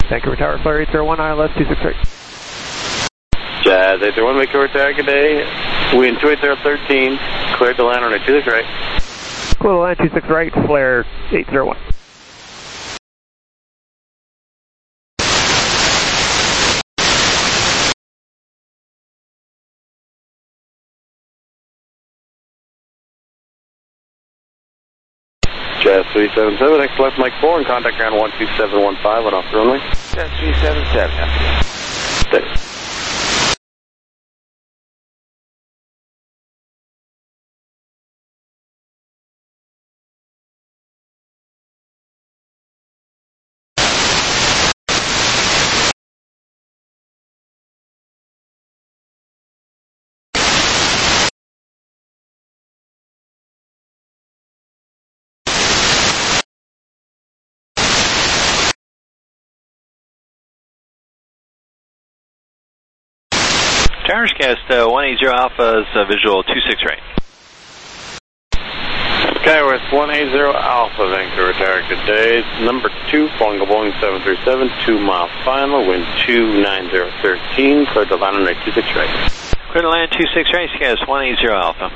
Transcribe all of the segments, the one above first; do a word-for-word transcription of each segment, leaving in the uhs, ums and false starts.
Vancouver Tower, Flare eight zero one, I L S two six three. Jazz eight zero one, Vancouver Tower, good day. Wind two eight zero one three, cleared to land on a two six right. Clear to land two six right, Flare eight zero one. Jazz three seven seven, X left Mike four, and contact ground one two seven one five, and off the runway. Jazz three seven seven. Steady. Towers cast uh, one eighty Alpha is uh, visual two six right. Skyworth one eighty Alpha, Vancouver Tower, good day. Number two, flying a Boeing seven three seven, two mile final, wind two nine zero one three, clear to land on a two six right. Clear to land two six right, cast one eighty Alpha.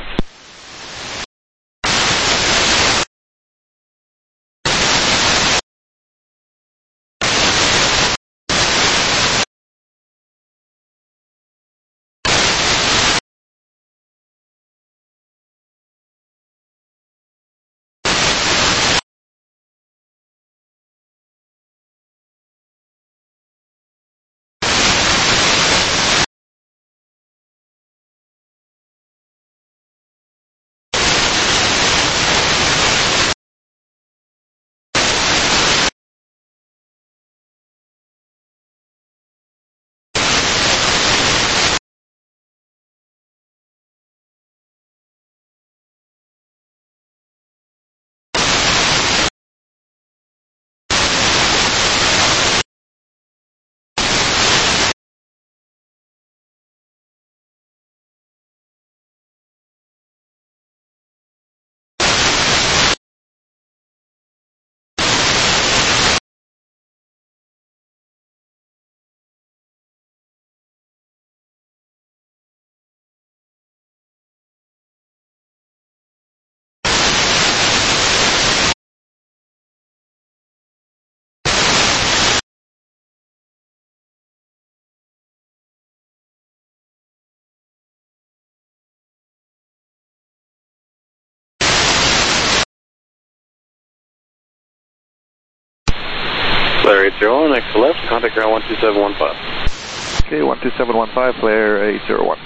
Flare eight zero one, next to left, contact ground one two seven one five. Okay, one two seven one five, Flare eight zero one.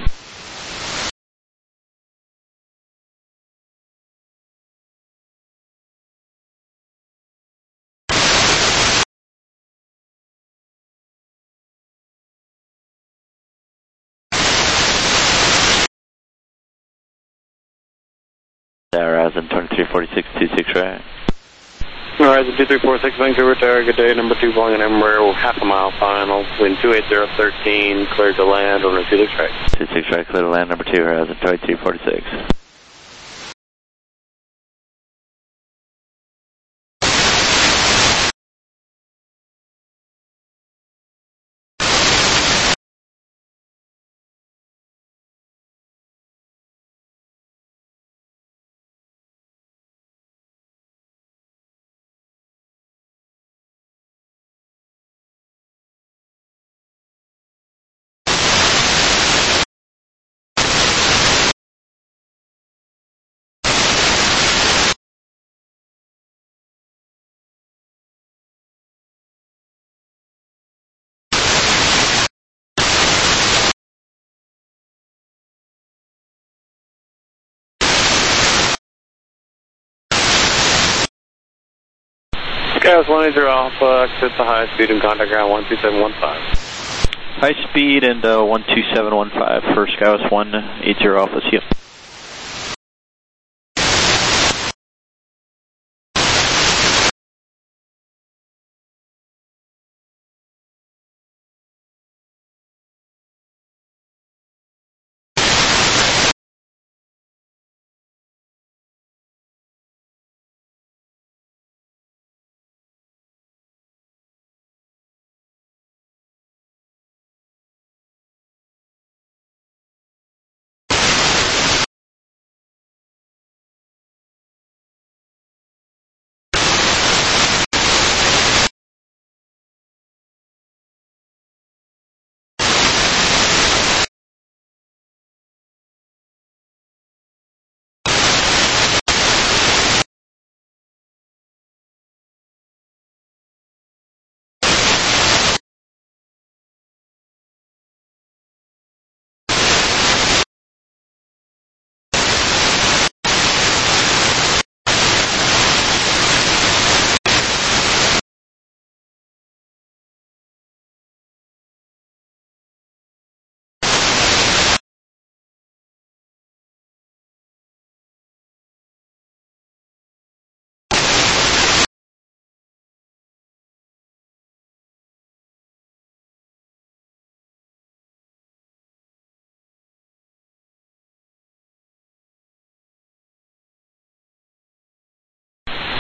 Horizon twenty-three forty-six two six right. Horizon two three four six, Vancouver Tower, good day. Number two, flying an Embraer, half a mile final, wind two eight zero one three, cleared to land on a two six right. two six right, clear to land, number two, Horizon twenty-three forty-six. Skyworth one eighty Alpha, exit the high speed and contact ground one two seven one five. High speed and uh, one two seven one five for Skyworth one eighty Alpha, see you.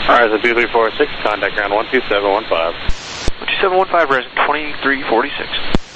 Alright, so two three four six, contact ground one two seven one five. one two seven one five, resident twenty-three forty-six.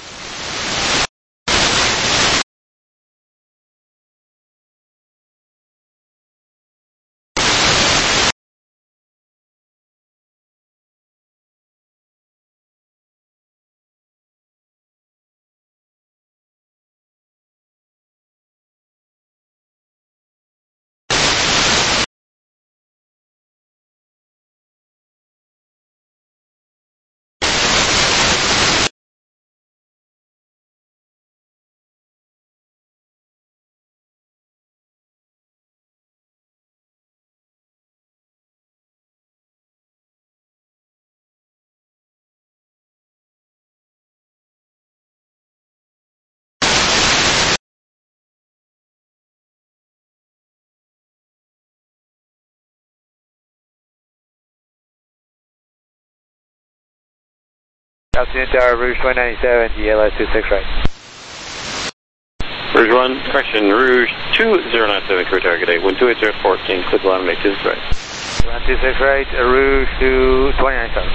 Altitude Tower, Rouge one ninety-seven, D L S two six right. Rouge one, correction, Rouge two zero nine seven, career target eight, wind two eight zero fourteen, clear to line eight two six right. one two six right, Rouge two twenty ninety-seven.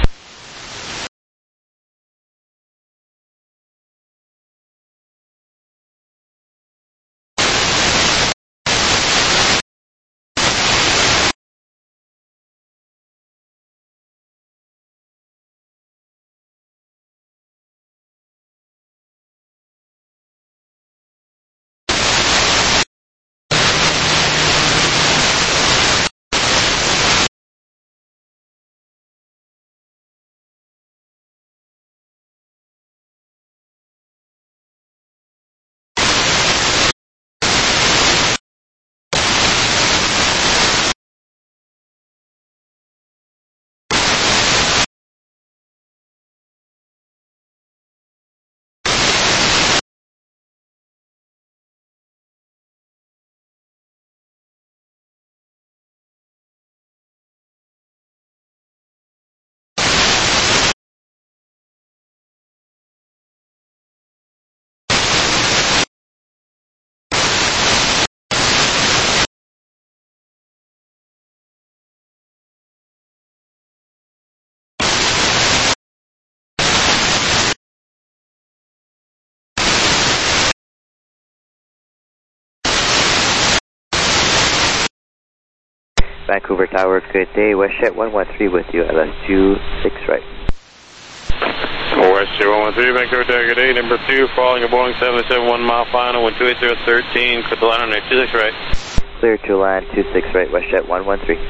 Vancouver Tower, good day. WestJet one one three with you, L S two six right. WestJet one one three, Vancouver Tower, good day. Number two, following a Boeing seven seven one mile final, wind two eight zero thirteen, clear to line on eight two six right. Clear to land two six right, WestJet one one three.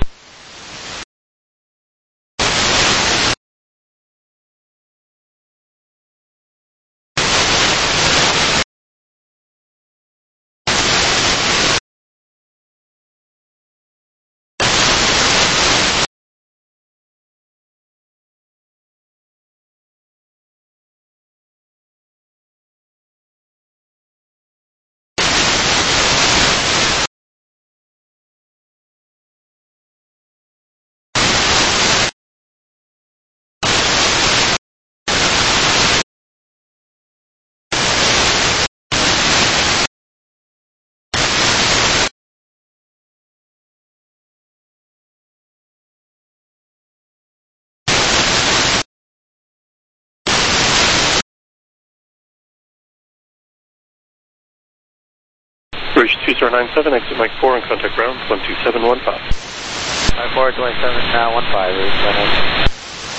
Rouge two zero nine seven, exit Mike four and contact ground one two seven one five. Mike four twenty-seven, uh, one five, Rouge one ninety-seven.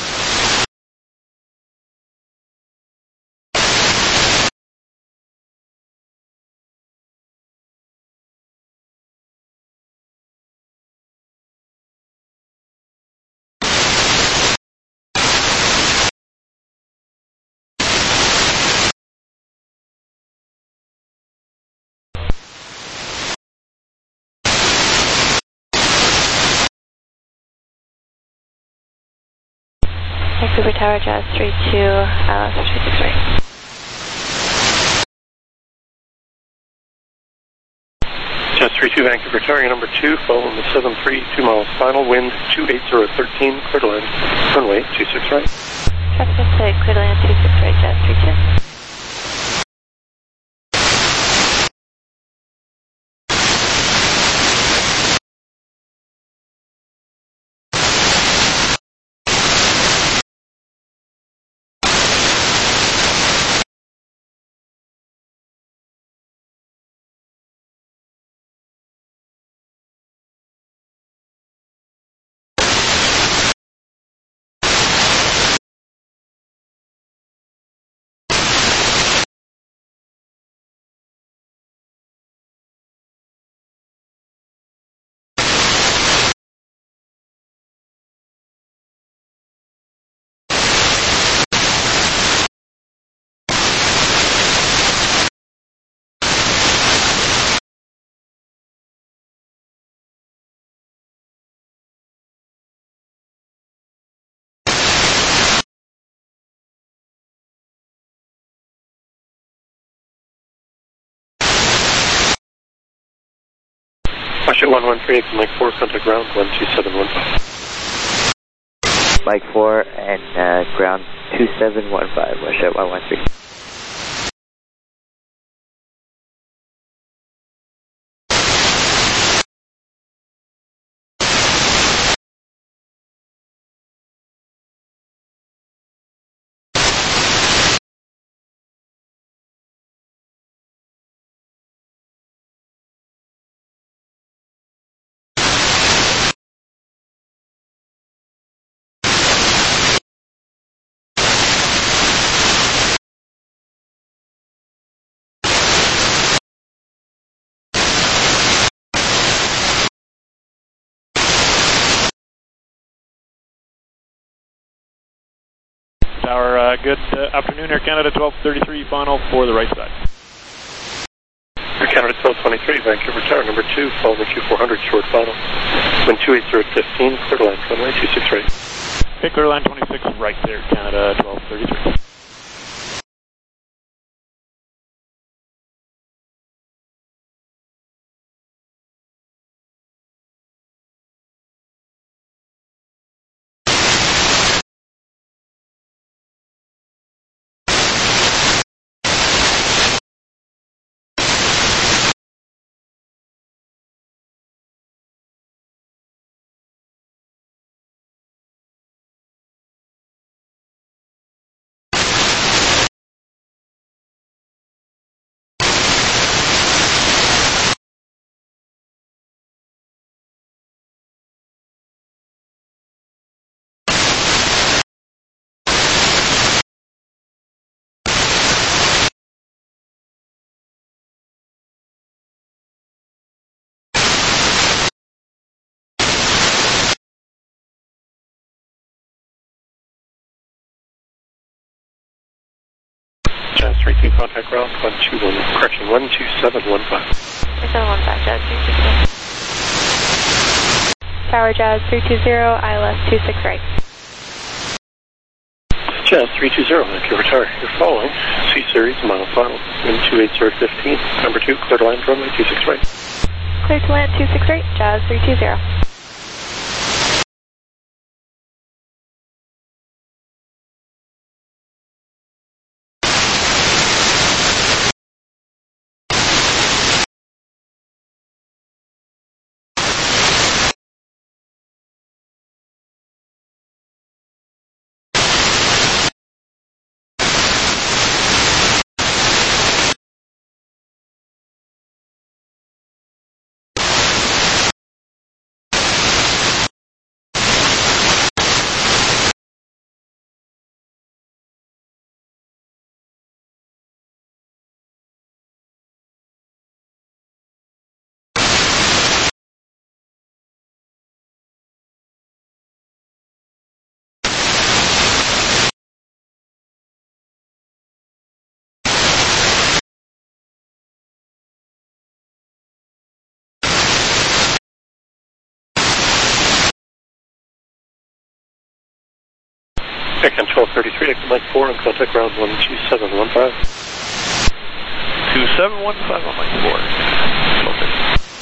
Vancouver Tower, Jazz three two, L S two six right. Jazz three two, Vancouver Tower, number two, following the seven three, two miles final, wind two eight zero thirteen, clear to land, runway two six right. Traffic six, clear to land two six right, Jazz three two. Westjet one one three, Mike four, contact ground one two seven one five. Mike four and uh, ground two seven one five, Westjet one one three. Tower, uh, good uh, afternoon, Air Canada twelve thirty-three, final for the right side. Air Canada twelve twenty-three, Vancouver Tower, number two, Following Q four hundred, short final. Wind two eight zero fifteen, clear to land, runway two six right. Okay, clear line twenty-six, right there, Canada twelve thirty-three. Jazz three two, contact ground one two one, correction, one two seven one five. two seven one five, Jazz three two zero. Tower Jazz three two zero, I L S two six right. Jazz three two zero, Vancouver Tower, you're following C-Series, mile final, wind two eight zero fifteen, number two, clear to land, runway two six right. Clear to land two six right, Jazz three two zero. Air Canada twelve thirty-three, Mike four, and contact ground one two seven one five. two seven one five on Mike four. twelve thirty.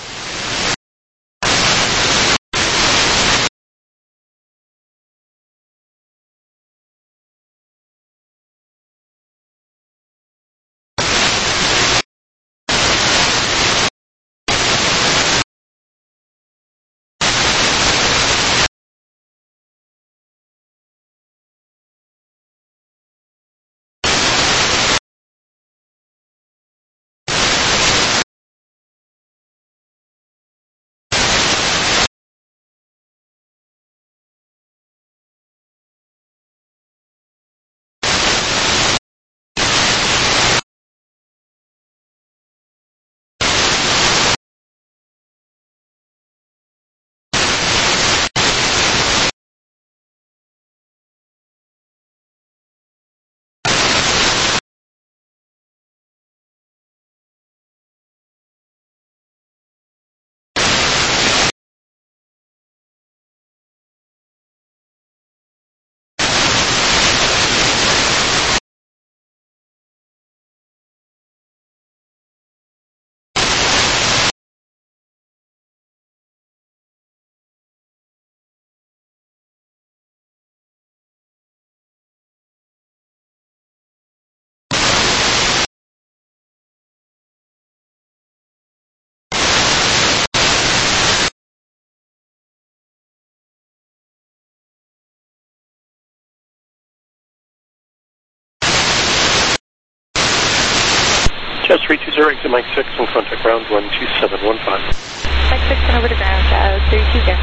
Jazz three two zero, exit Mike six, and contact ground one two seven one five. Mike six and over to ground, Jazz three two zero.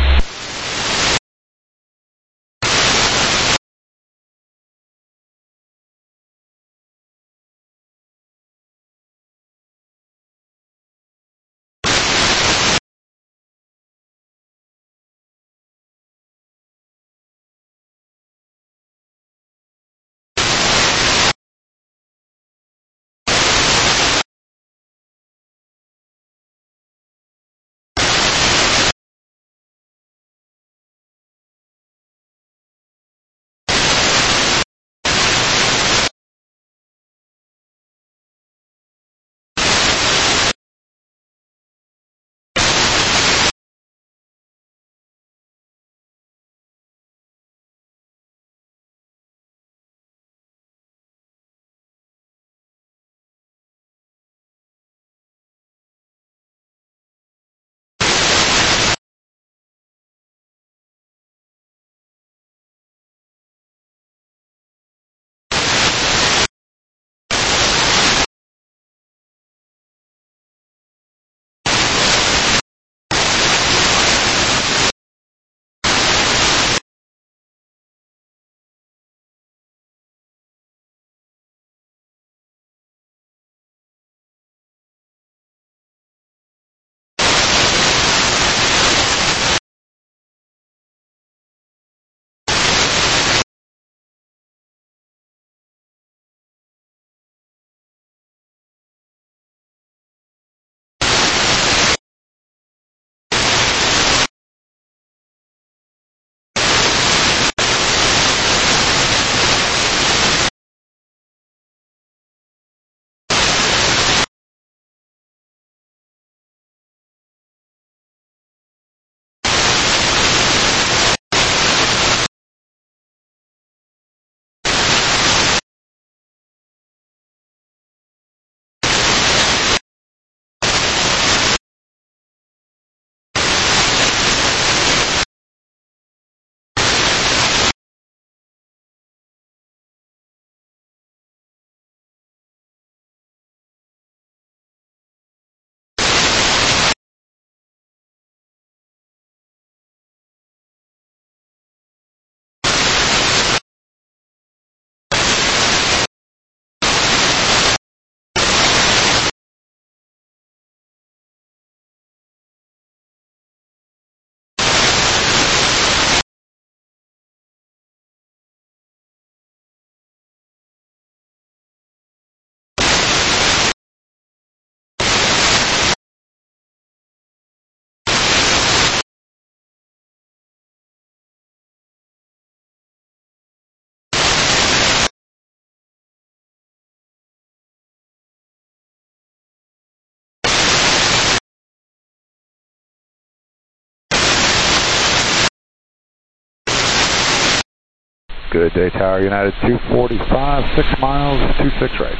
Good day, Tower United two forty-five, six miles, two six right.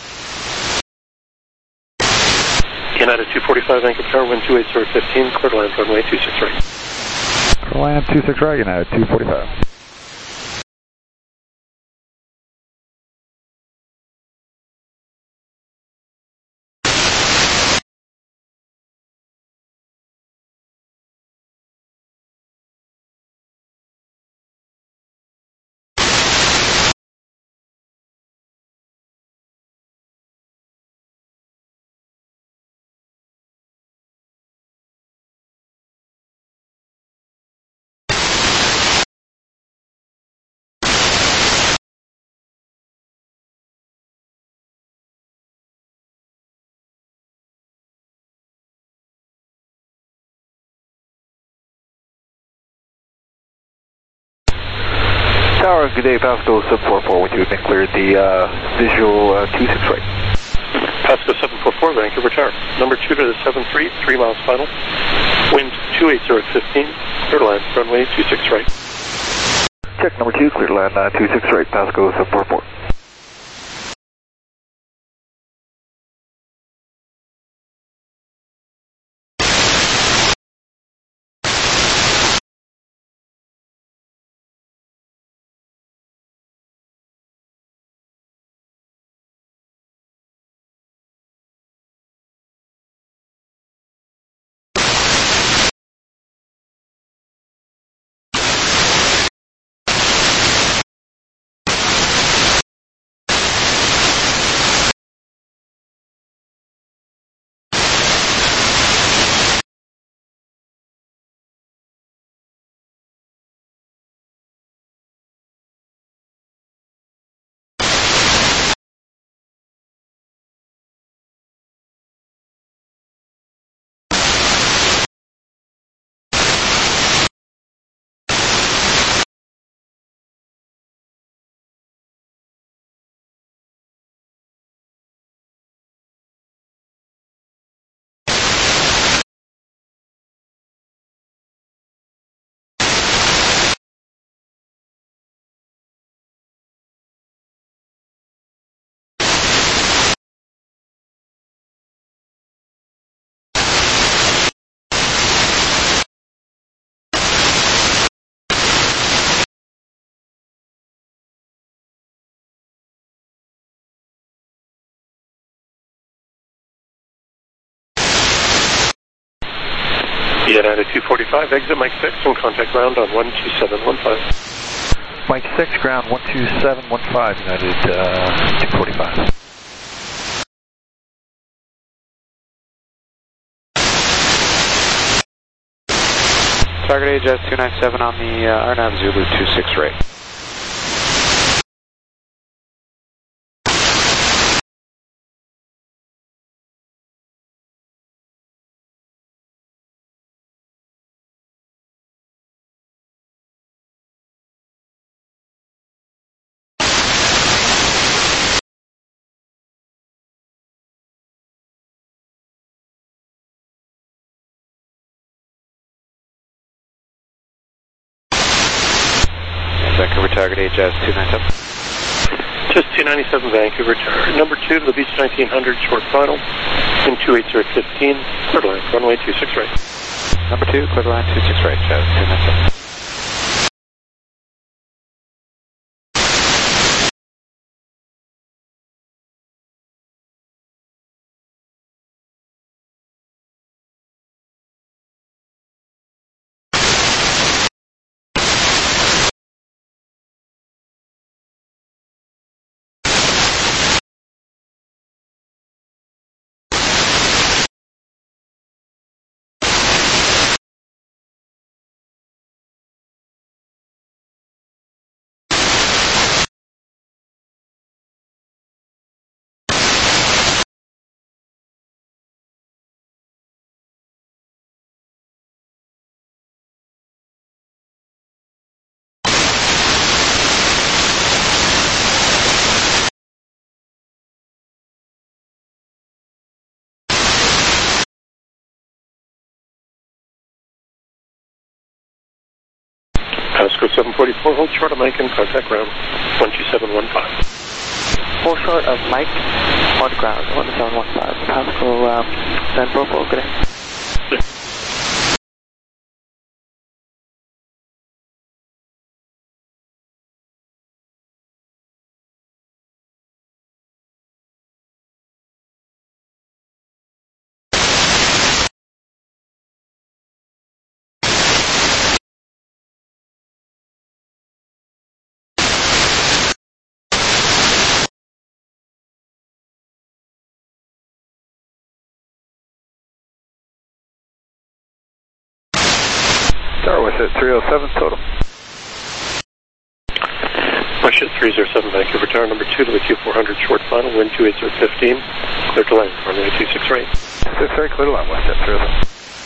United two forty-five, Vancouver Tower, wind two eight zero fifteen, clear to land runway two six right. Clear to land two six right, United two forty-five. Tower, good day, Pasco seven four four with you. Been cleared the uh, visual uh, two six right. Pasco seven four four, Vancouver Tower. Number two to the seven three, three miles final. Wind two eight zero fifteen, clear to land, runway two six right. Check number two, clear to land uh, two six right, Pasco seven four four. United two forty-five, exit Mike six and contact ground on one two seven one five. Mike six, ground one two seven one five, United uh, two forty-five. Target Aegis two ninety-seven on the uh, R N A V Zulu two six right. Vancouver target Aegis two ninety-seven. Just two ninety-seven Vancouver tower. Number two to the Beach nineteen hundred, short final. In two eight zero fifteen, clear to line, runway two six right. Number two, clear to line two six right, Jazz two ninety-seven. Pasco seven forty-four, hold short of Mike and contact ground one two seven one five. Hold short of Mike on ground one seven one five. Pasco um, San Propos, good day. Tower West at three oh seven total. West at three oh seven Vancouver tower, number two to the Q four hundred, short final, wind two eight zero fifteen, clear to line, runway two six right. two six right, clear to line, West at three oh seven.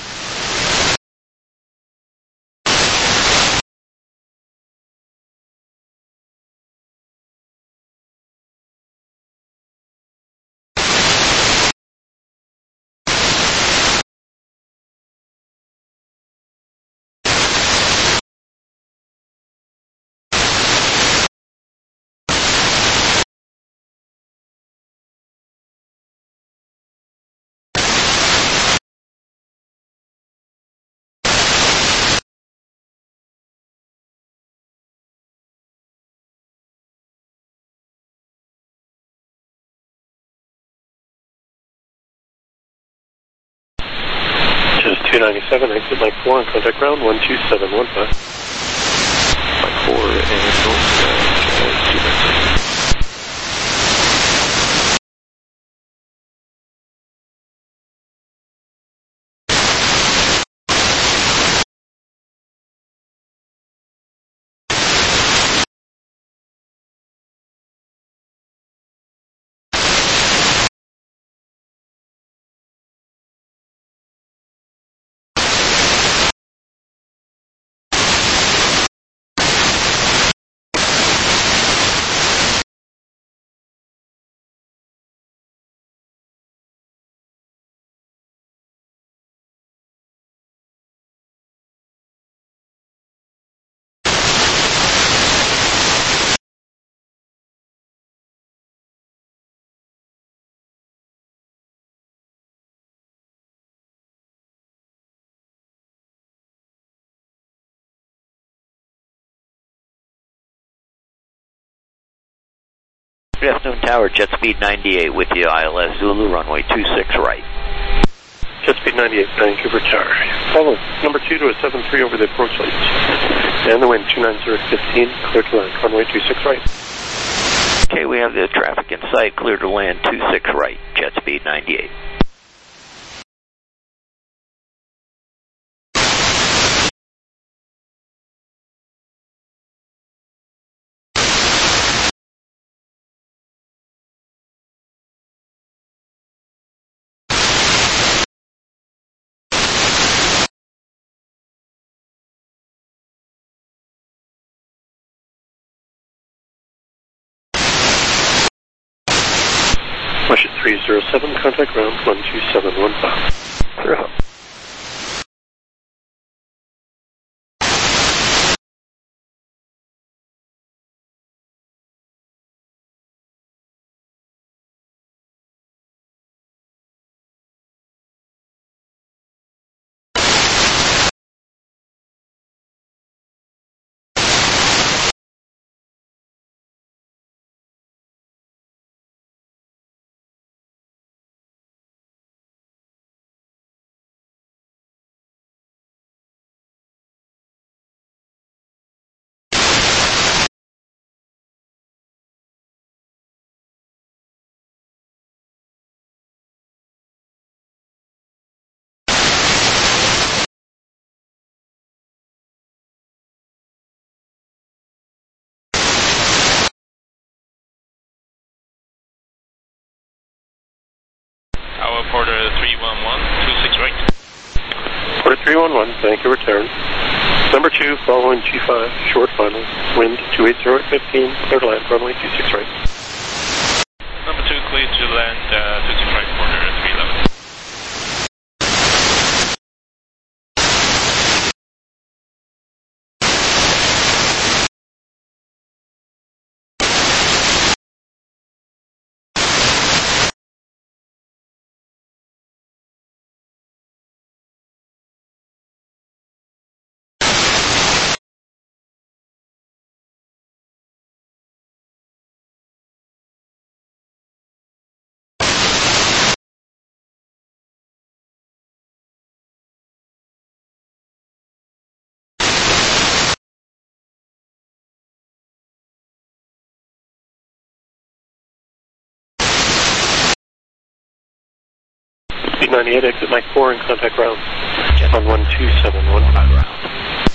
two ninety-seven, exit Mike four and contact ground one two seven one five. Mike four and North two ninety-seven. Good afternoon, Tower. Jet speed ninety-eight with you, I L S Zulu, runway two six right. Jet speed ninety-eight, Vancouver Tower. Follow number two to a seven three over the approach lights. And the wind two nine zero fifteen, clear to land, runway two six right. Okay, we have the traffic in sight, clear to land two six right, jet speed ninety-eight. Russia three zero seven, contact ground one two seven one five. Zero. Our Porter three one one, two six right. Porter three one one, Vancouver Tower. Number two, following G five, short final, wind two eight zero at fifteen, clear to land, runway two six right. Number two, clear to land, uh, two six right, Porter three eleven. Speed ninety-eight, exit Mike four and contact ground on one two seven one five round.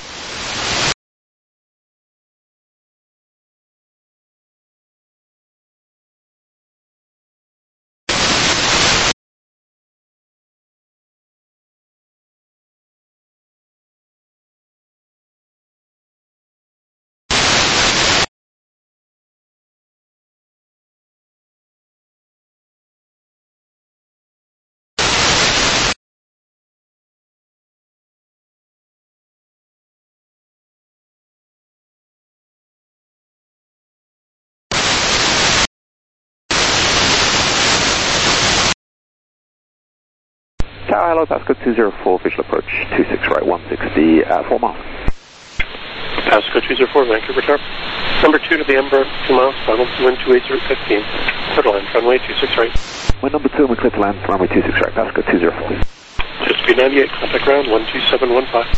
Tower, hello, Pasco two zero four, visual approach two six right, one sixty, uh, four miles. Pasco two zero four, Vancouver Tower. Number two to the Embraer, two miles, final, wind two eight zero fifteen, clear to land, runway two six right. Wind number two, we clear to land, runway two six right, Pasco two zero four. Jet speed ninety-eight, contact ground one two seven one five.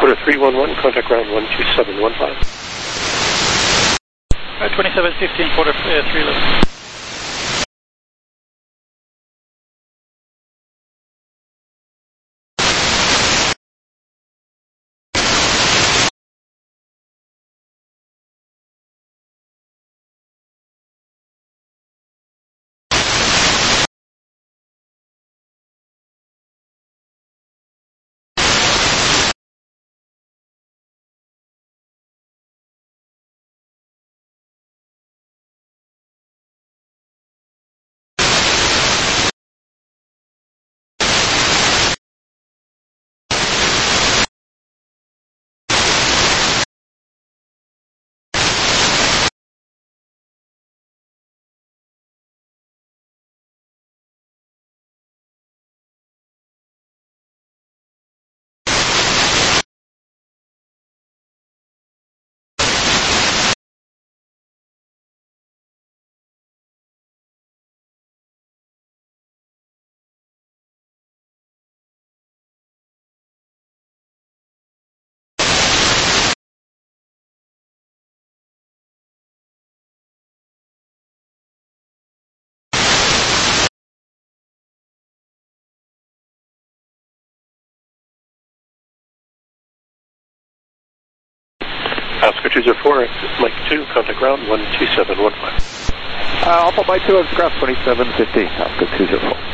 Quarter three one one, contact ground one two seven one five. Uh, twenty-seven fifteen, quarter uh, three eleven. Oscar two zero four, Mike two, contact ground one two seven one five. Uh, Alpha Mike two, ground twenty-seven fifty, Oscar two zero four.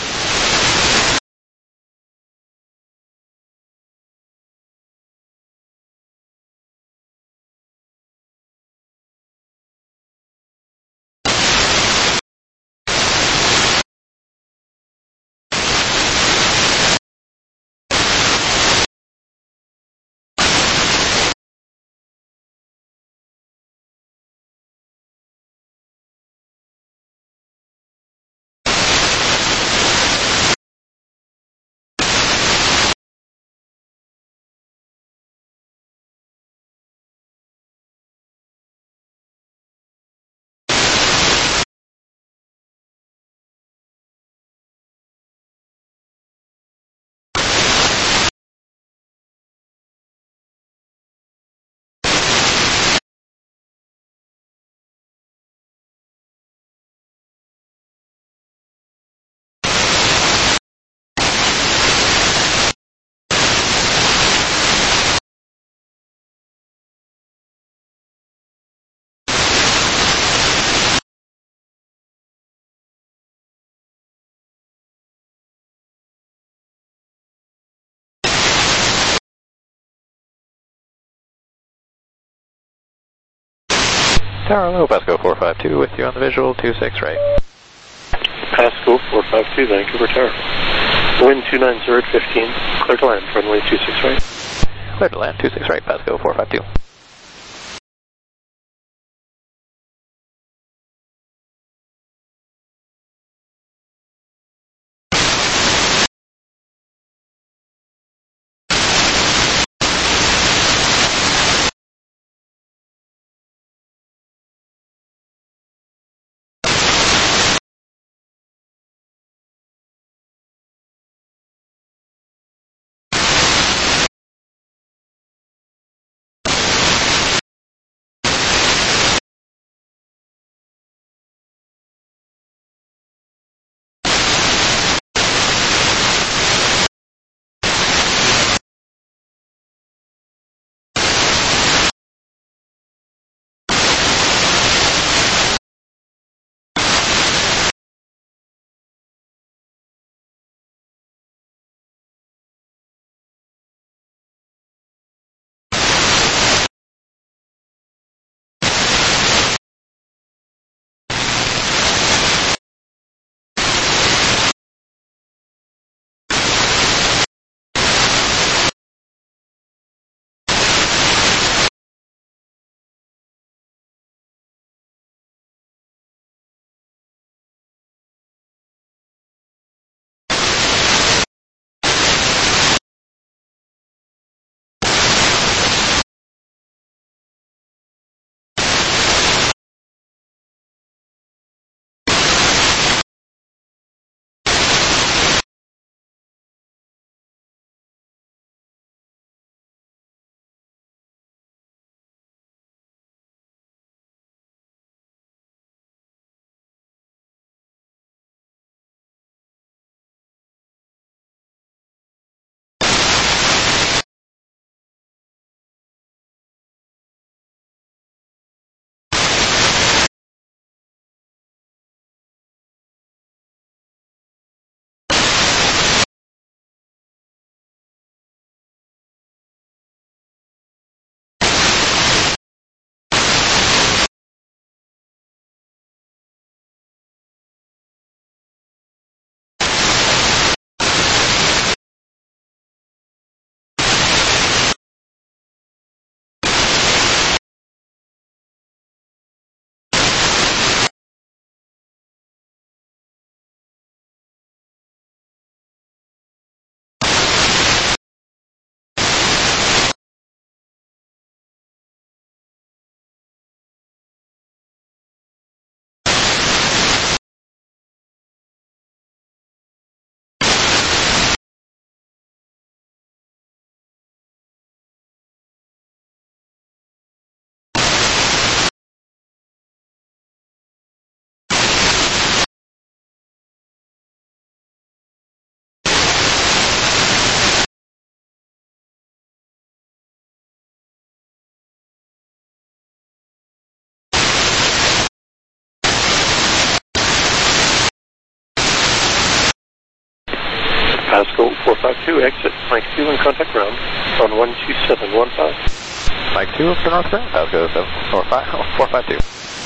Tower low, Pasco four five two with you on the visual, two six right. Pasco four five two, Vancouver Tower. Wind two nine zero at fifteen, clear to land, runway two six right. Clear to land, two six right, Pasco four five two. Pasco four five two, exit Mike two and contact ground on one two seven one five. Mike two for northbound, Pasco four five two.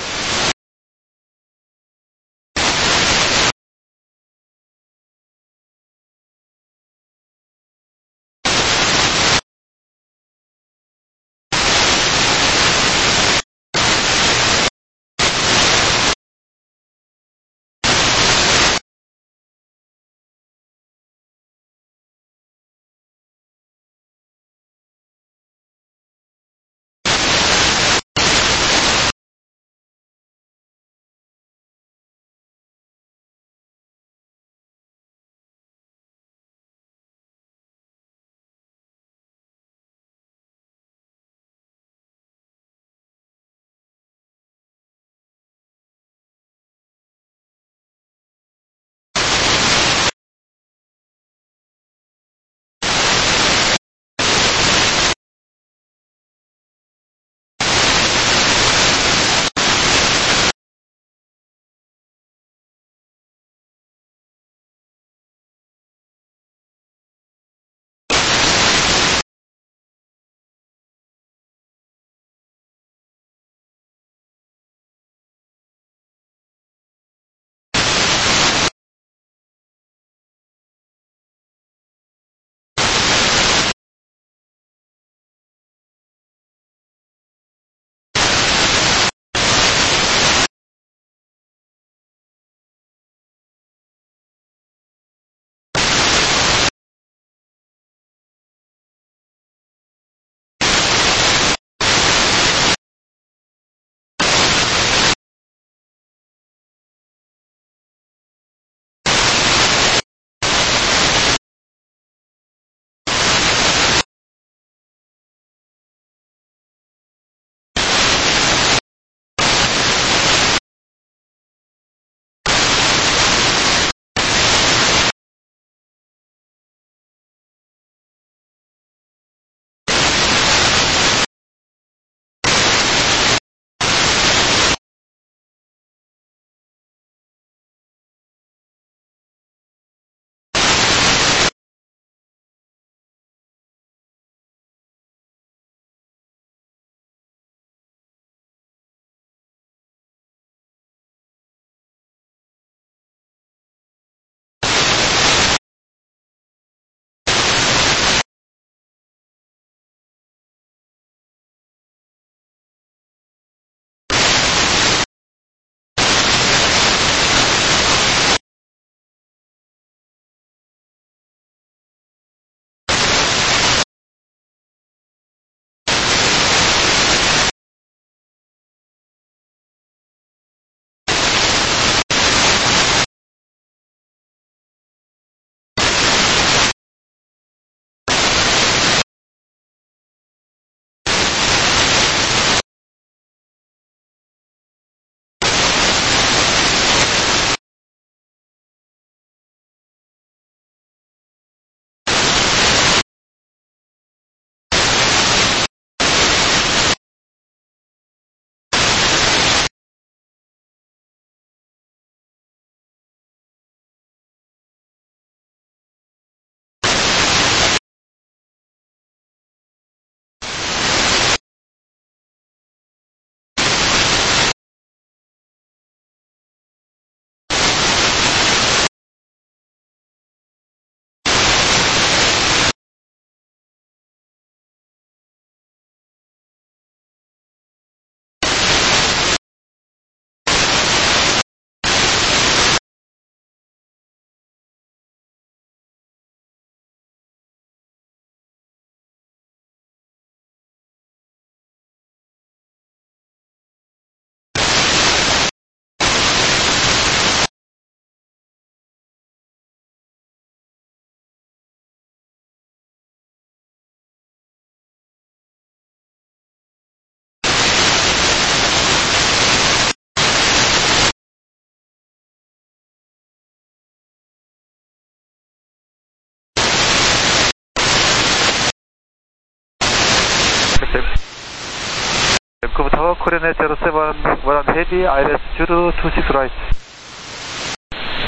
Vancouver Tower, Korean zero seven one heavy, I R S zero two six right.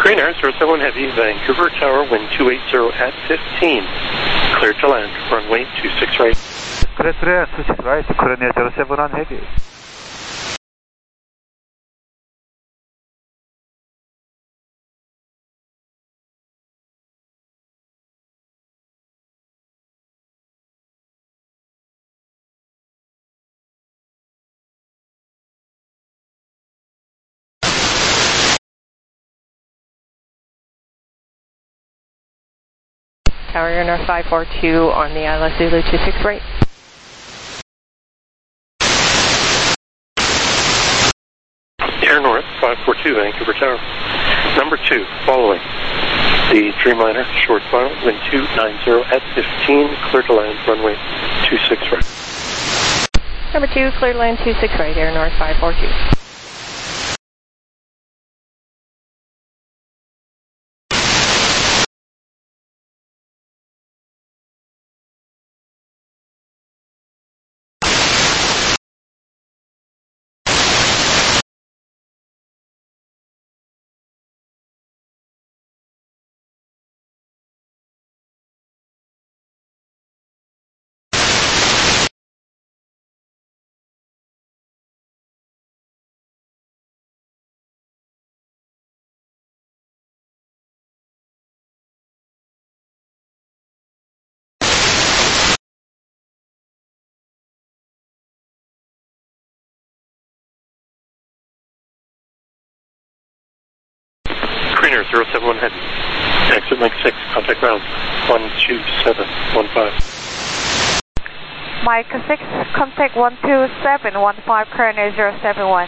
Crane Air zero seven one Heavy, Vancouver Tower, wind two eighty at fifteen. Cleared to land, runway two six right. Clear to land, two six right, Crane Air zero seven one Heavy. Tower Air five four two on the I L S Zulu two six right. Air North five four two, Vancouver Tower. Number two, following. The Dreamliner, short final, wind two ninety at fifteen, clear to land, runway two six right. Number two, clear to land two six right, Air North five four two. Crane Air zero seven one Heavy. Exit Mike six, contact ground one two seven one five. Mike six, contact one two seven one five, Crane Air zero seven one.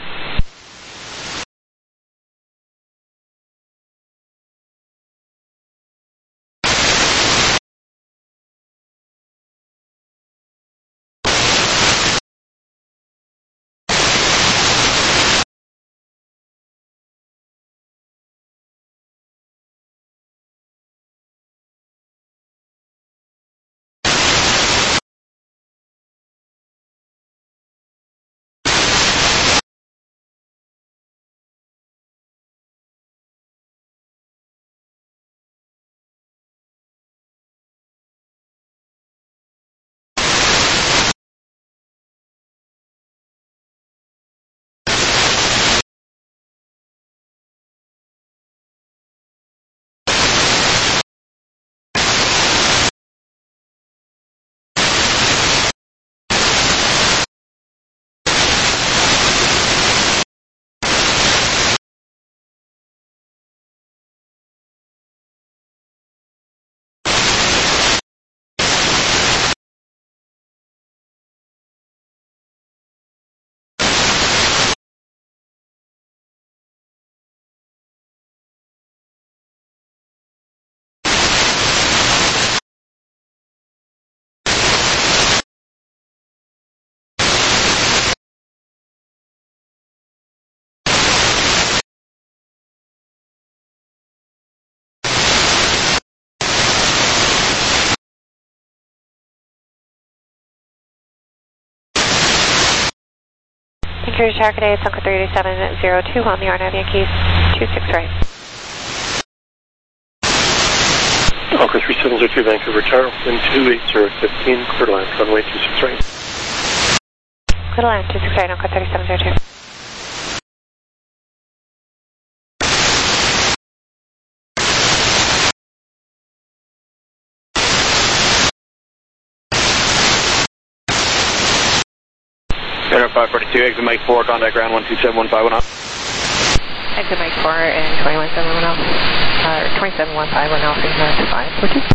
Cruise Tower today, it's Uncle three seven zero two on the R N A V Yankees two six right. Uncle three seven zero two, Vancouver Tower, wind two eighty at fifteen, clear to land, runway two six right. Clear to land two six right, Uncle thirty seven zero two. Air five forty-two, exit Mike four, contact ground one two seven one five one off. Exit Mike four and twenty-one seven one off. Uh, twenty-seven one five one off in five four two.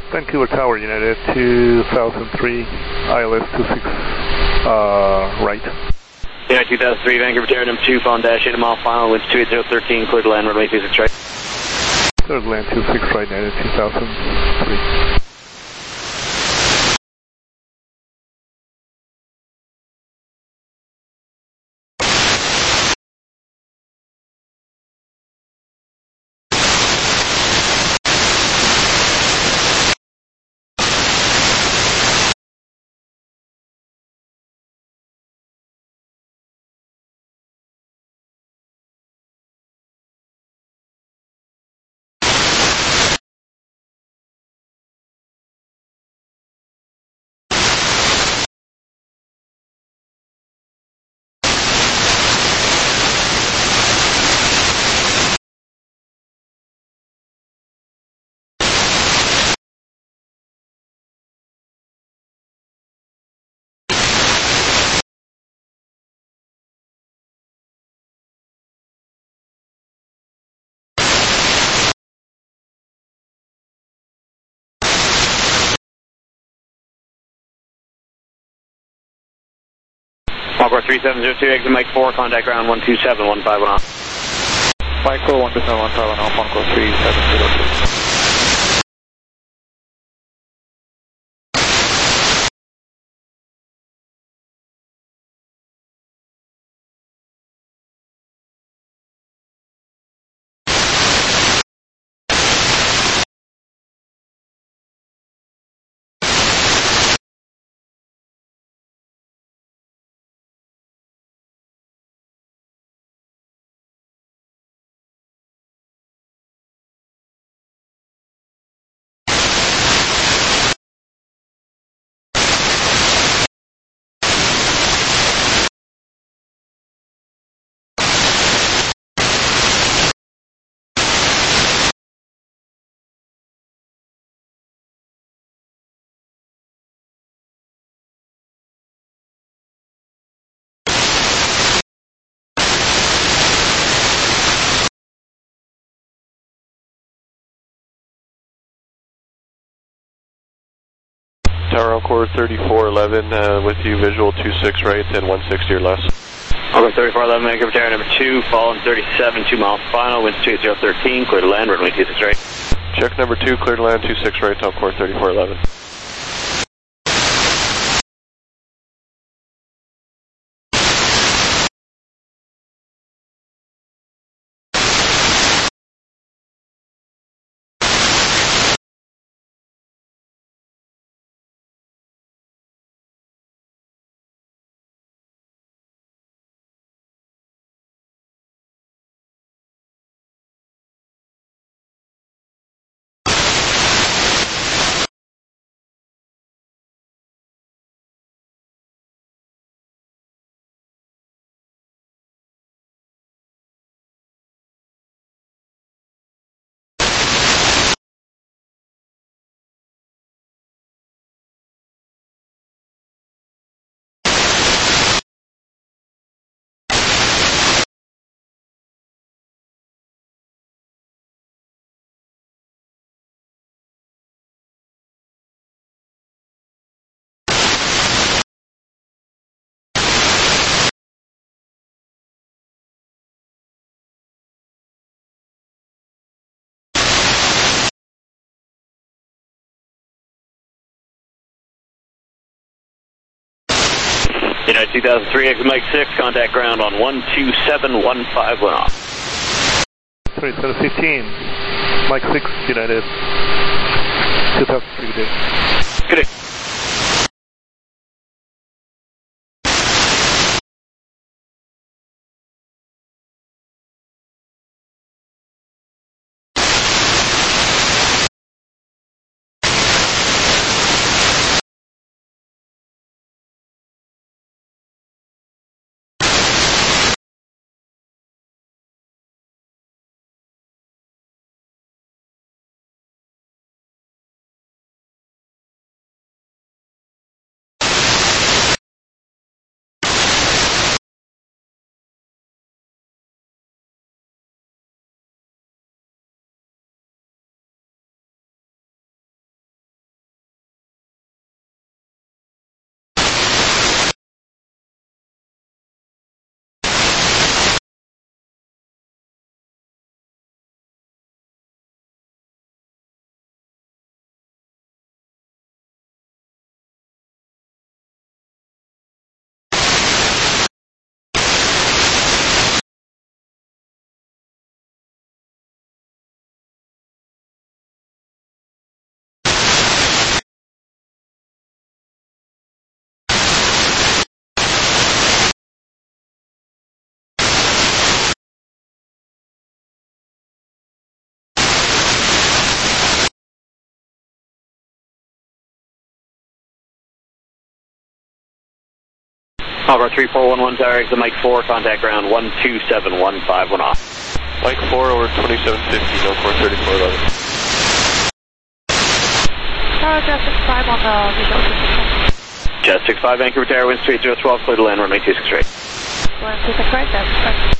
Vancouver Tower, United two thousand three, I L S two six, uh, right. United two thousand three, Vancouver Tower, number two, phone dash eight mile final, winds two eight zero one three, clear to land, runway two six right. Clear to land two six right, United two thousand three. Micro three seven zero two, exit Mike four, contact ground one two seven one five one off. Micro one two seven one five one off, Micro three seven zero two. Tower Encore thirty-four eleven, uh, with you, visual two six right and one sixty or less. Encore thirty-four eleven, Vancouver Tower, number two, following thirty-seven, two miles final, winds two eight zero one three, clear to land, runway two six right. Check number two, clear to land two six right, Encore thirty-four eleven. United two thousand three, exit Mike six, contact ground on one two seven one five one off. Sorry, seven fifteen, Mike six, United two thousand three, good day. Good day. Alright, three four one one, tower exit Mike four, contact ground one two seven one five, one off. Mike four over twenty-seven fifty, no four thirty-four eleven. Tower Jet six five on the visual system. Jet six five, Vancouver Tower, wind three zero one two, clear to land, runway two six right. one two six right, Jet six five.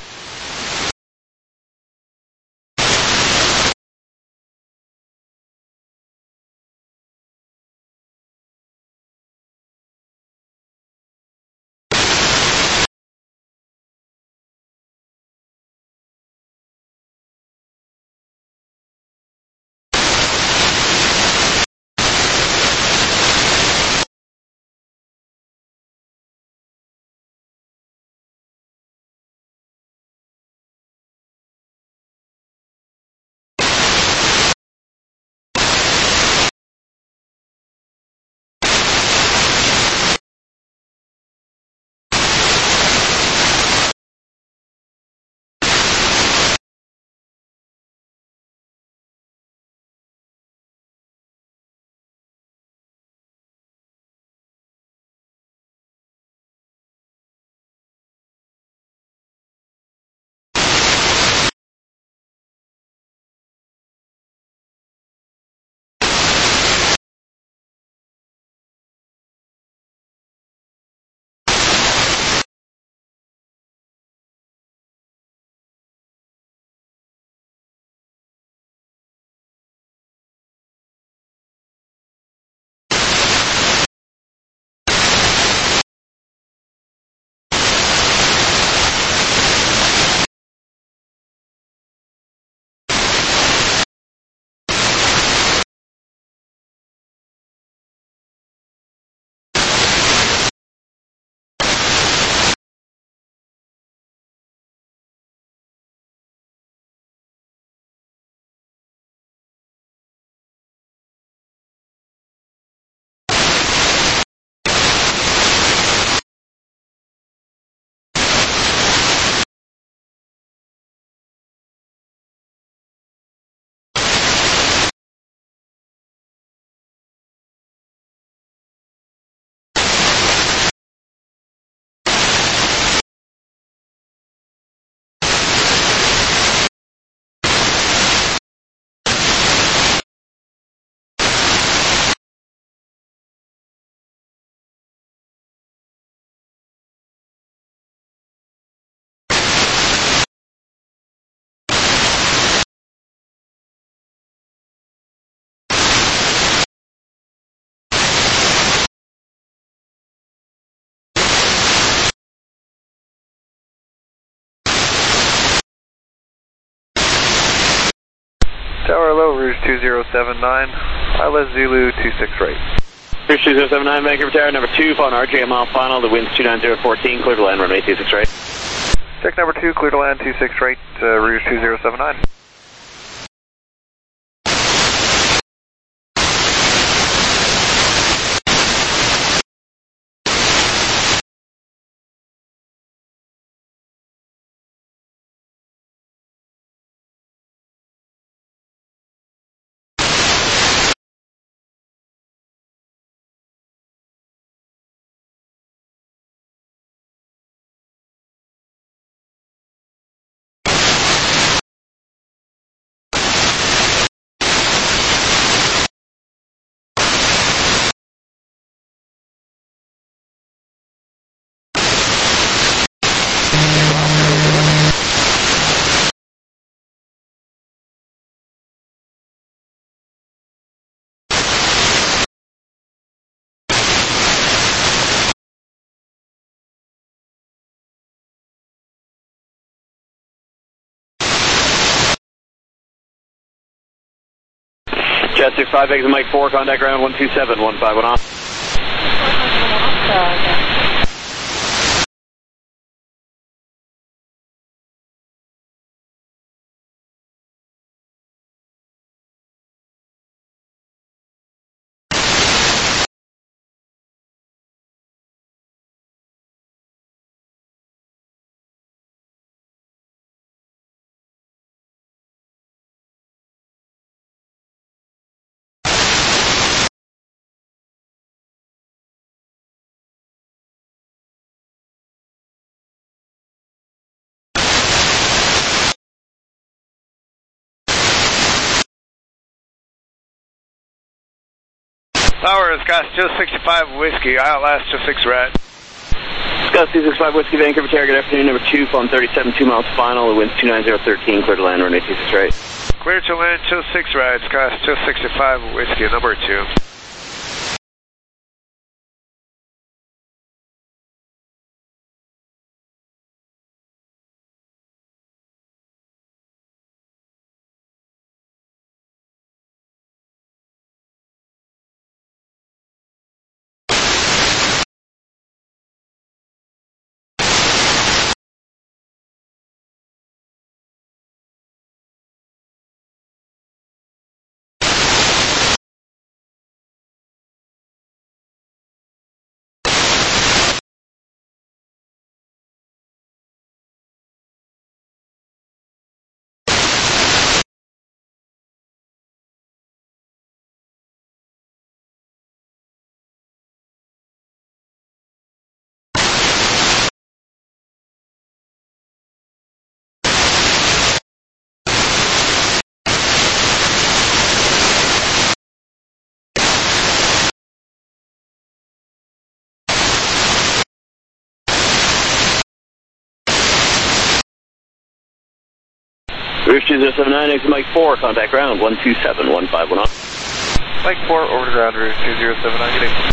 Tower low, Rouge two zero seven nine, I L S Zulu two six right. Rouge two zero seven nine, Vancouver Tower, number two, on R J mile final, the wind's two nine zero one four, clear to land, runway two six right. Check number two, clear to land two six right, uh, Rouge two zero seven nine. Jet six five, exit Mike four, contact ground one two seven one five, one off. Tower, Scott two sixty-five Whiskey, Outlast two six Red. Scott two sixty-five Whiskey, Vancouver Tower, good afternoon, number two, phone thirty-seven, two miles final, the wind's two nine zero one three, clear to land, runway two six right. Clear to land two six right, Scott two sixty-five Whiskey, number two. Rouge two zero seven nine, exit Mike four, contact ground one two seven one five one off. Mike four, over to ground, Rouge two zero seven nine, good day.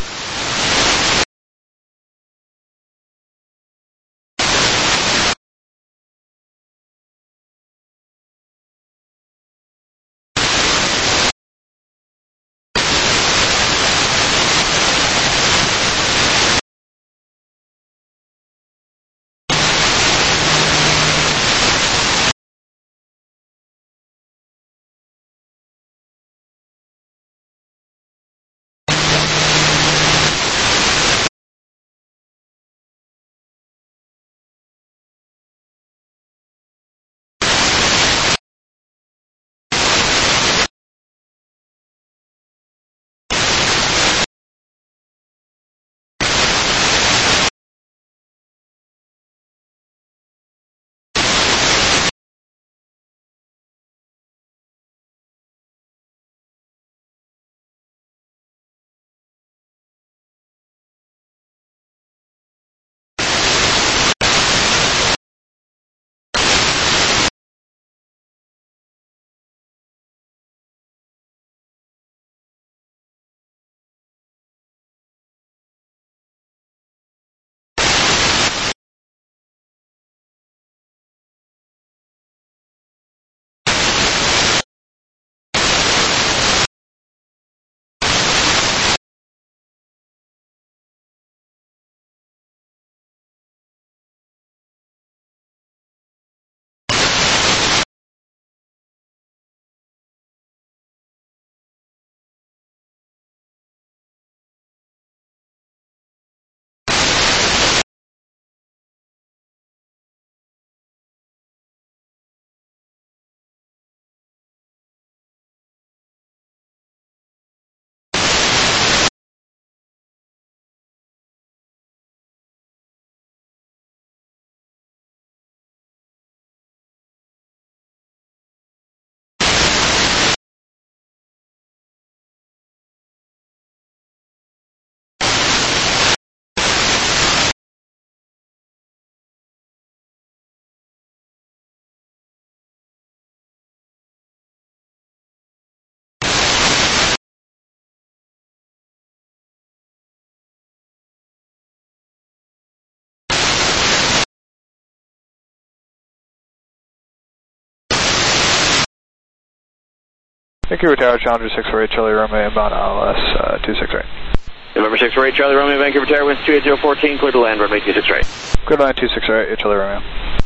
Vancouver Tower, Challenger six four eight, Charlie Romeo, inbound L S uh, two six right. November six four eight, Charlie Romeo, Vancouver Tower, winds two eight zero one four, clear to land, runway two six right. Clear to land two six right, Charlie Romeo.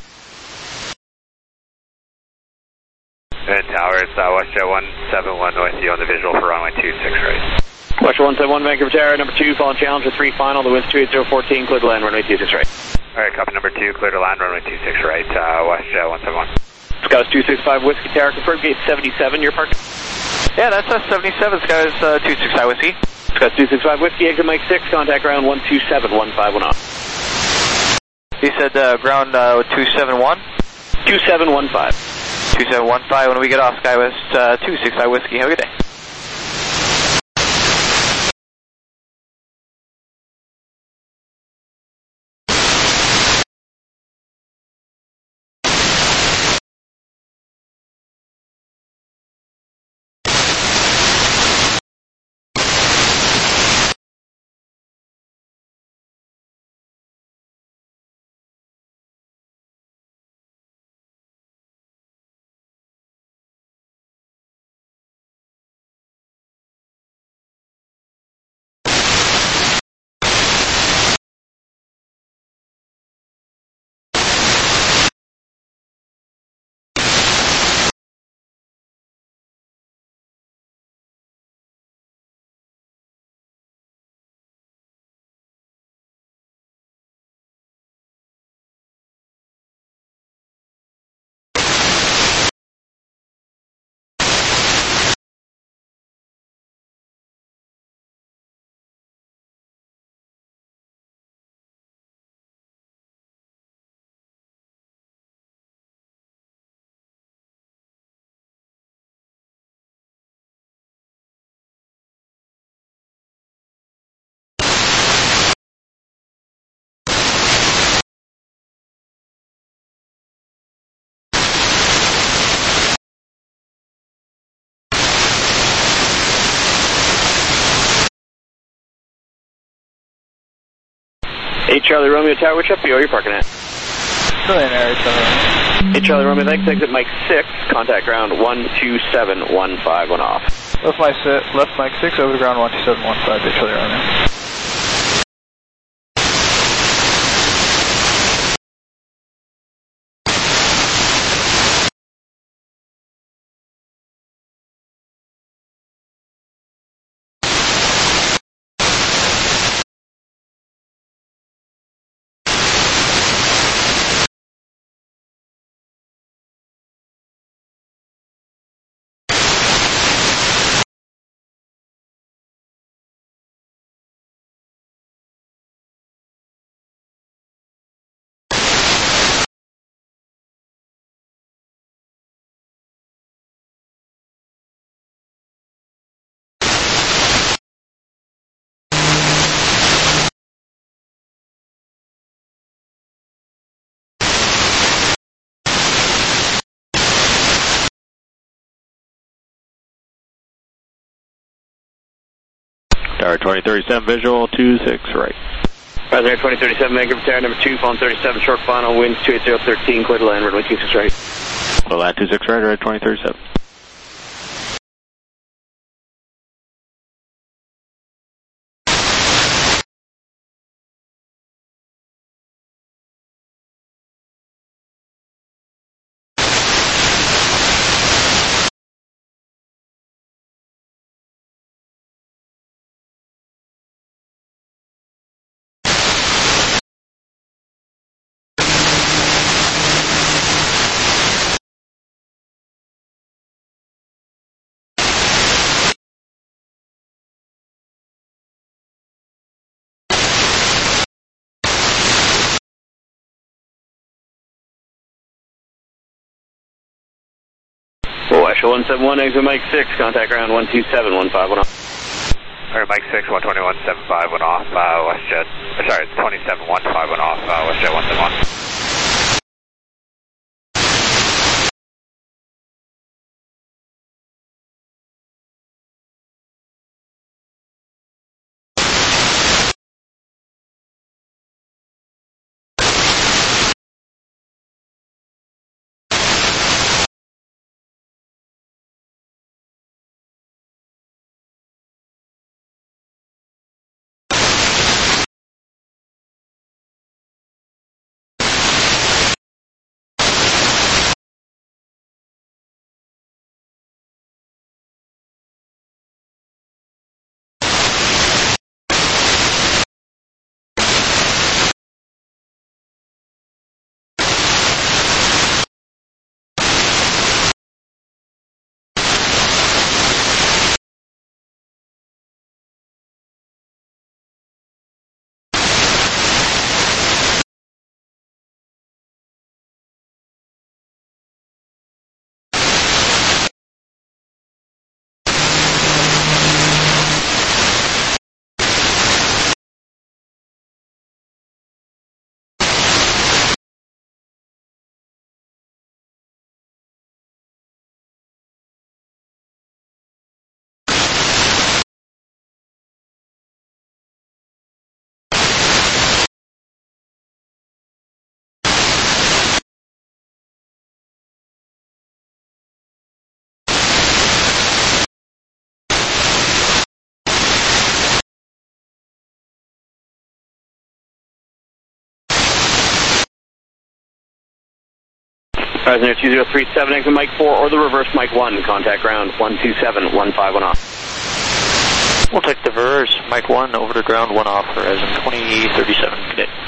And Tower, it's uh, Westjet one seven one with you on the visual for runway two six right. Westjet one seven one, Vancouver Tower, number two, falling Challenger three final, the wind's two eight zero one four, clear to land, runway two six right. Alright, copy number two, clear to land, runway two six right, uh, Westjet one seven one. Scott two six five Whiskey Tower, confirm gate seventy-seven, your park. Yeah, that's us, seventy-seven, Scott uh, two six five Whiskey. Scott two six five Whiskey, exit Mike six, contact ground one two seven one five one off. He said uh, ground uh, two seven one? two seven one five. two seven one five, when we get off, SkyWest uh, two six five Whiskey, have a good day. eight Charlie Romeo Tower, which F B O you're parking at? Southern Arizona. eight Charlie Romeo, thanks, exit Mike six, contact ground one two seven one five, one off. Left Mike six, left Mike six, over to ground one two seven one five, eight Charlie Romeo. Tower twenty thirty-seven, visual, two six right. Roger, twenty thirty-seven, Vancouver Tower, number two, phone thirty-seven, short final, winds two eight zero thirteen, clear to land, runway two six right. Well, land two six right, right, twenty thirty-seven. Oh, Echo one seven one, exit Mike six, contact ground one two seven one five, one off. Alright, Mike six, one twenty-one seven five, one off, uh, WestJet, sorry, twenty-seven one five, one off, uh, WestJet one seven one. Roger, two zero three seven, exit Mike four, or the reverse Mike one, contact ground one two seven one five, one off. We'll take the reverse Mike one, over to ground one off, Horizon twenty thirty-seven, good day.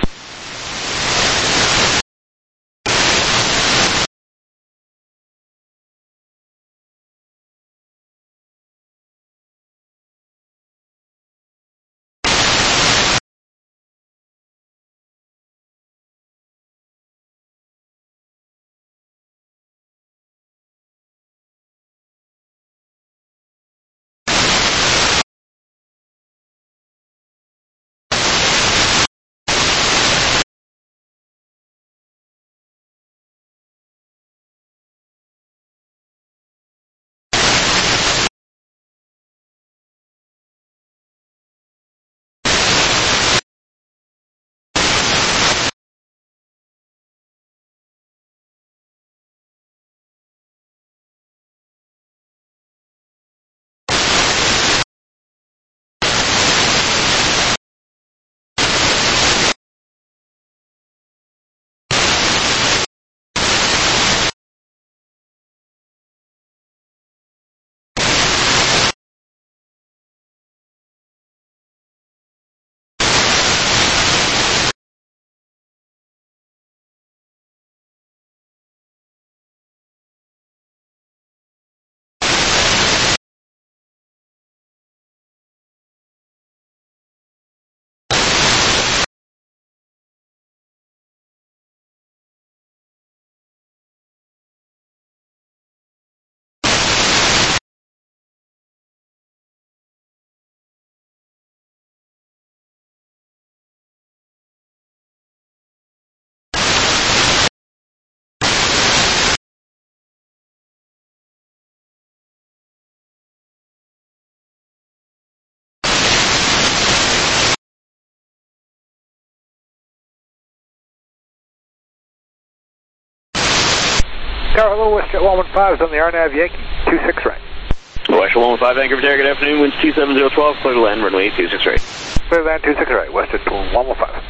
Tower, hello, WestJet one one five is on the R NAV Yankee, two six right. WestJet one one five, Vancouver Tower, good afternoon, winds two seven zero twelve, clear to land, runway two six right. Clear to land two six right, WestJet one one five.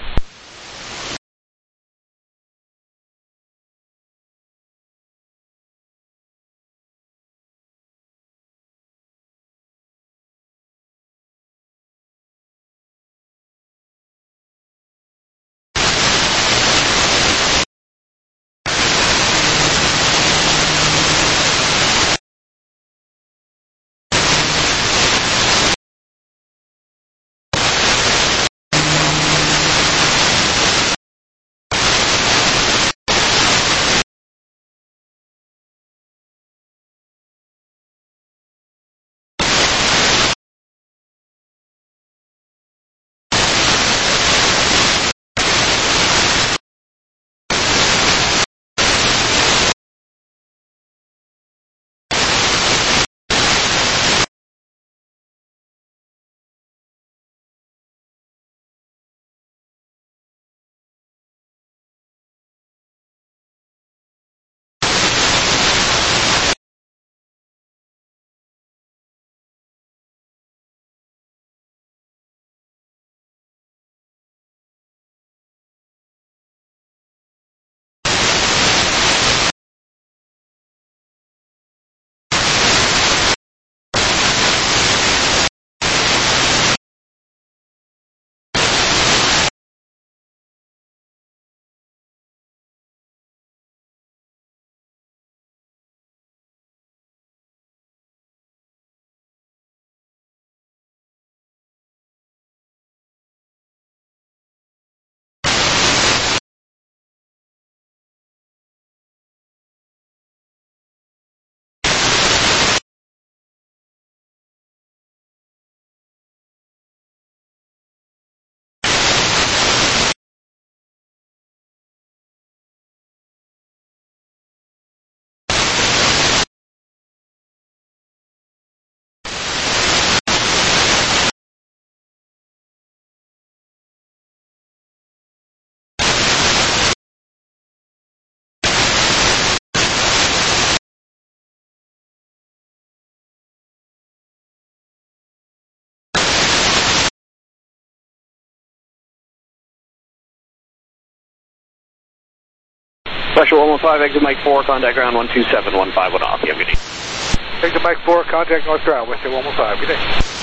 Special one one five, exit Mike four, contact ground one two seven one five, one off. You have a good day. Exit Mike four, contact north ground, WestJet one one five, good day.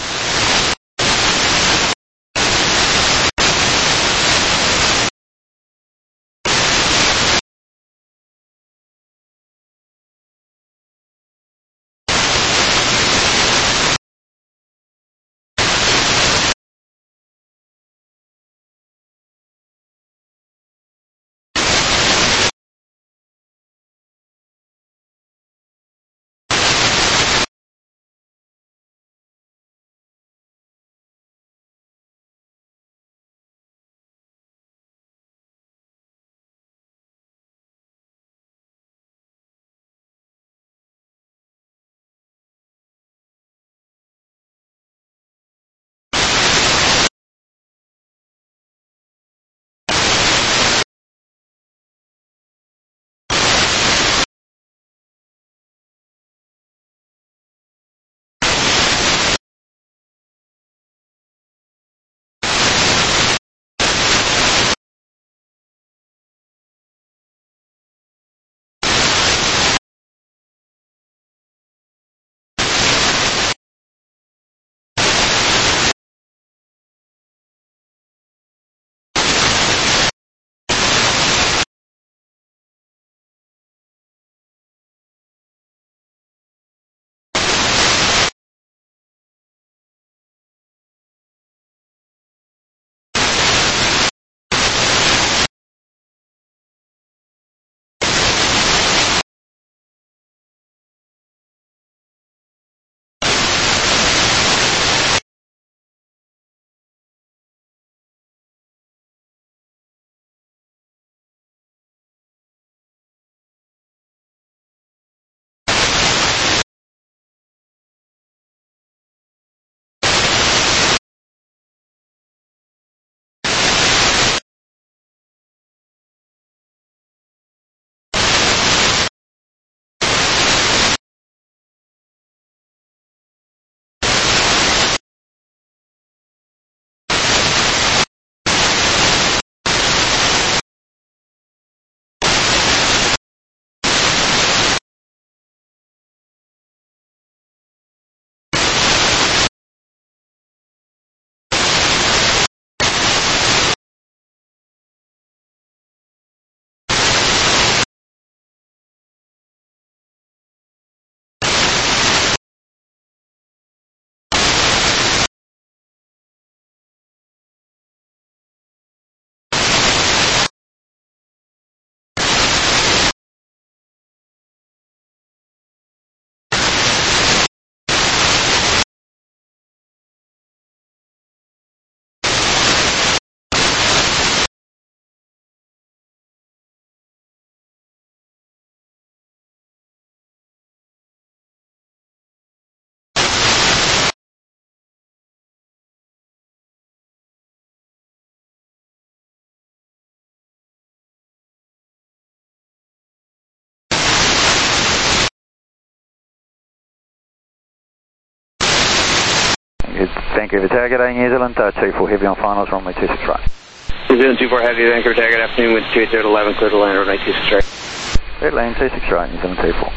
Vancouver Tower, good day, New Zealand, uh, two four heavy on finals, runway two six right. New Zealand two four heavy, Vancouver Tower, good afternoon, wind two eight zero to eleven, clear to land, runway two six right. Clear to land two six right, New Zealand two four.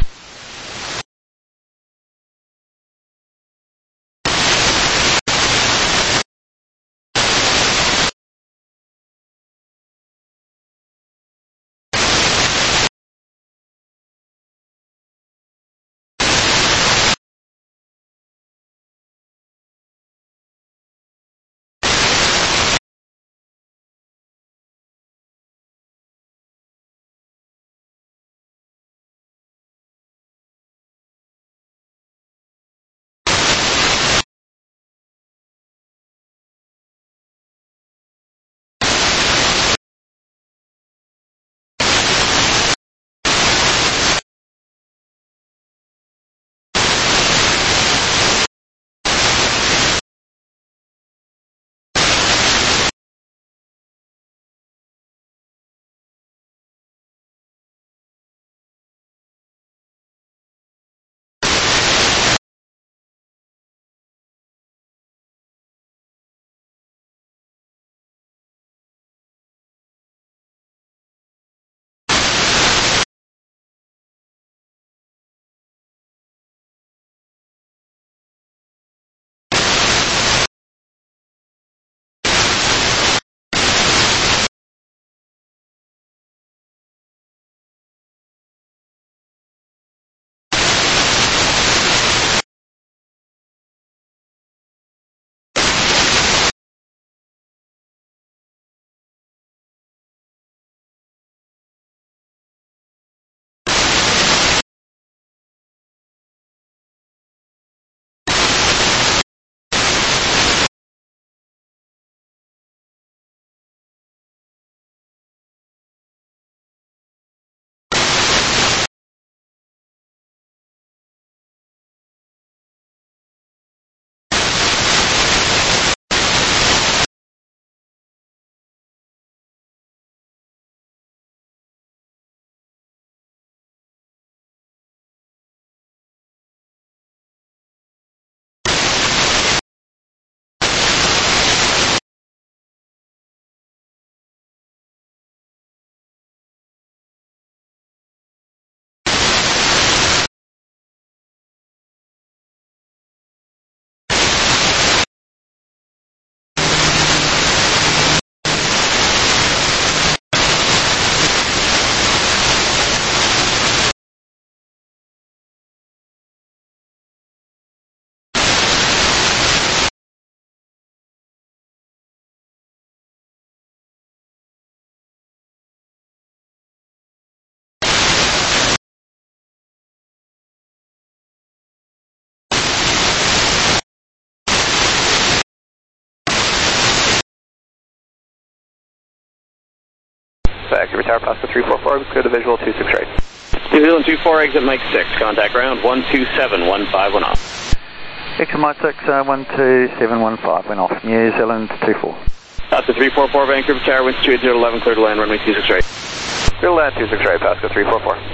Vancouver Tower, Pasco three four four, clear the visual two six right. New Zealand two four, exit Mike six, contact ground one two seven one five, one off. Exit Mike six, uh, one two seven one five, went off, New Zealand two four. Pasco three four four, Vancouver Tower, wind two eight zero to eleven, clear to land, runway two six right. Clear to land two six right, Pasco three four four.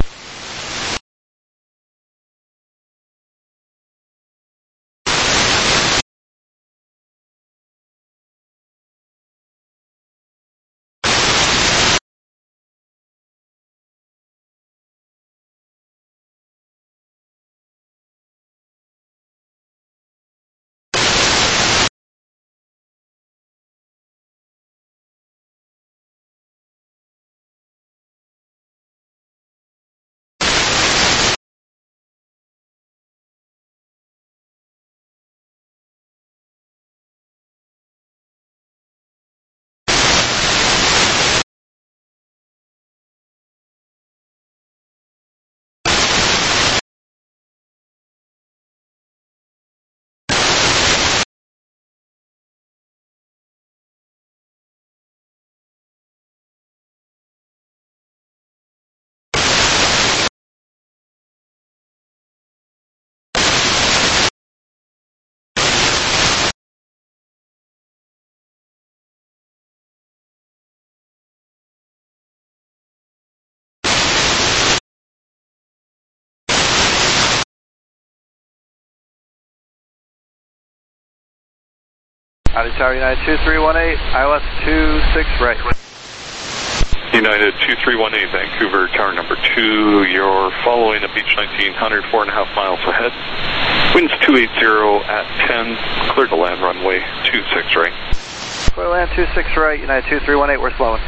Howdy Tower, United two three one eight, I L S two six right. United two three one eight, Vancouver, tower number two. You're following a Beach nineteen hundred, four and a half miles ahead. Winds two eighty at ten, clear to land runway two six right. Clear to land two six right, United two three one eight, we're slowing.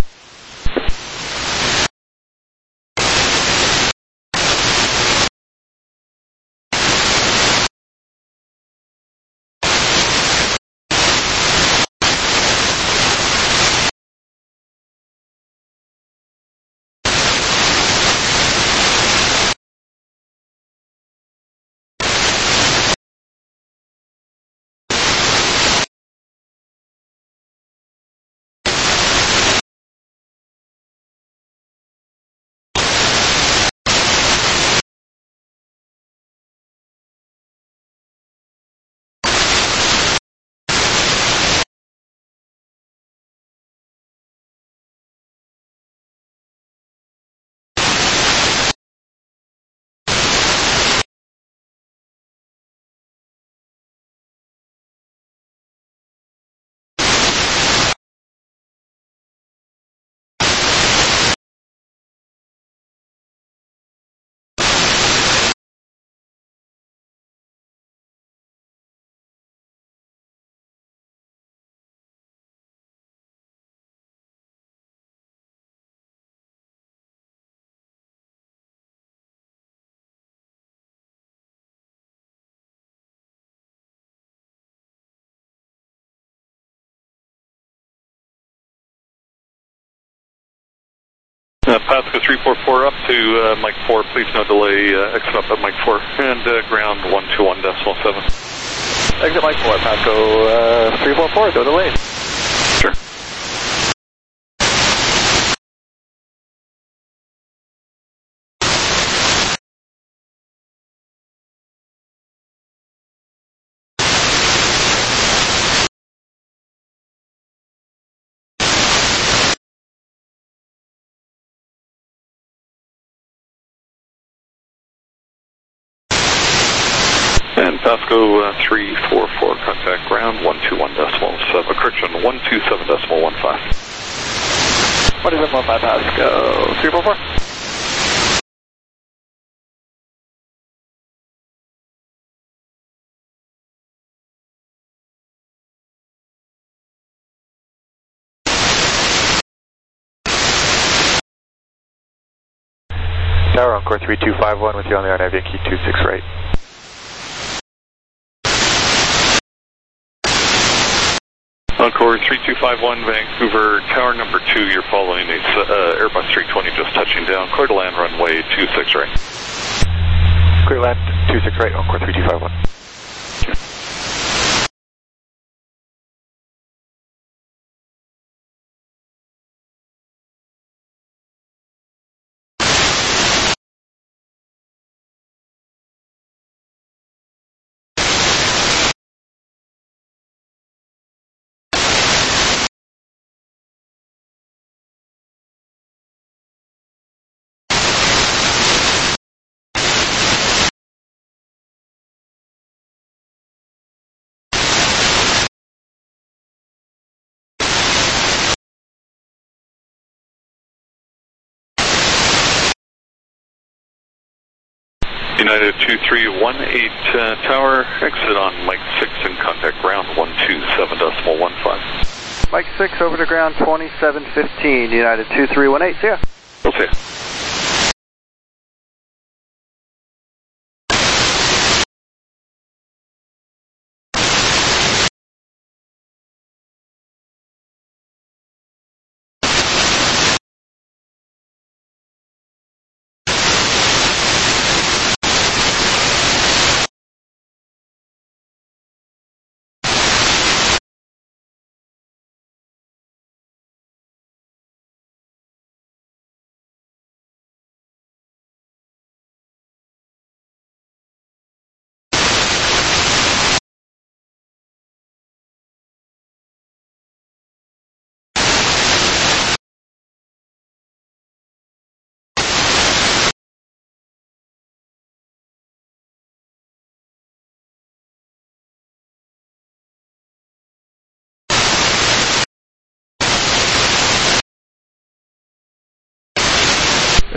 Uh, Pasco three four four up to uh, Mike four, please no delay, uh, exit up at Mike four, and uh, ground one two one decimal seven. Exit Mike four, Pasco uh, three four four, no delay. Sure. And Pasco uh, three four four, contact ground one two one decimal seven, correction one two seven decimal one five. What is it, one five Pasco three four four? Tower, Encore three two five one with you on the R N A V Yankee two six right. Encore three two five one, Vancouver, tower number two, you're following a uh, Airbus three twenty just touching down, clear to land runway two six right. Clear land two six right, Encore three two five one. United two three one eight, uh, tower, exit on Mike six and contact ground one two seven decimal one five. Mike six over to ground twenty-seven fifteen, United two three one eight, see ya. We'll see ya.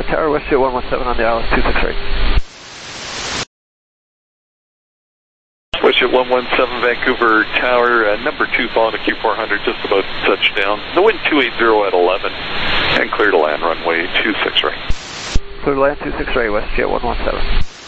Tower, WestJet one one seven on the I L S two six right. WestJet one one seven, Vancouver Tower, uh, number two following a Q four hundred, just about touchdown. The wind two eighty at eleven, and clear to land runway two six right. Clear to land two six right, WestJet one one seven.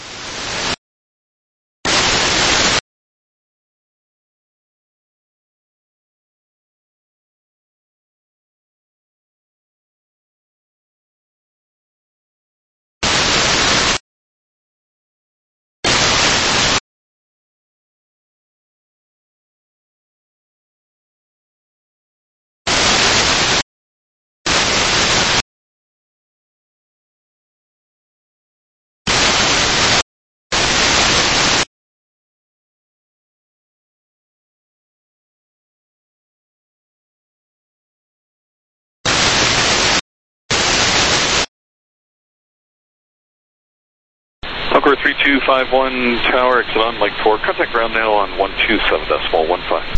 Concord three two five one Tower, exit on Mike four, contact ground now on one two seven decimal one five.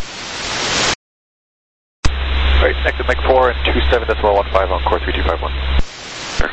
Right, exit Mike four and two seven decimal one five on core three two five one. Sure.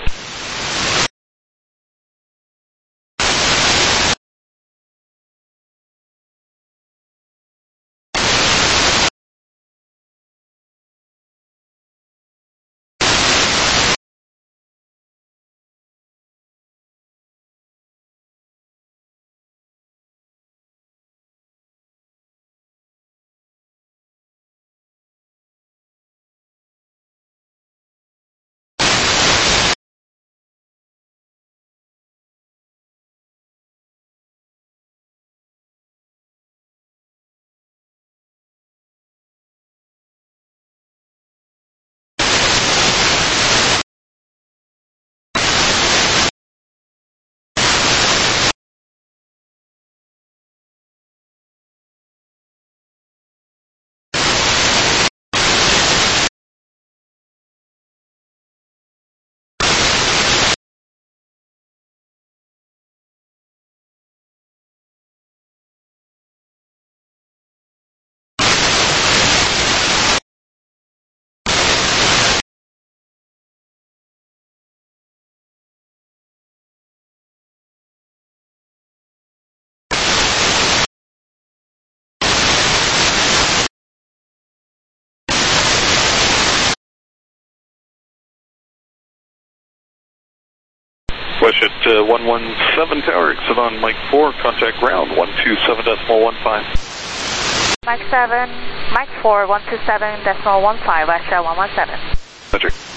WestJet uh, one one seven Tower, exit on Mike four, contact ground one two seven decimal one five. Mike seven, Mike four, one two seven decimal one five, WestJet one one seven. Roger.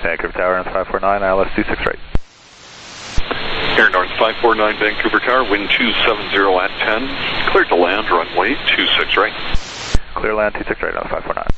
Vancouver Tower and five four nine, I L S two six right. Air North five four nine Vancouver Tower, wind two seven zero at ten, cleared to land, runway two six right. Clear land two six right on five four nine.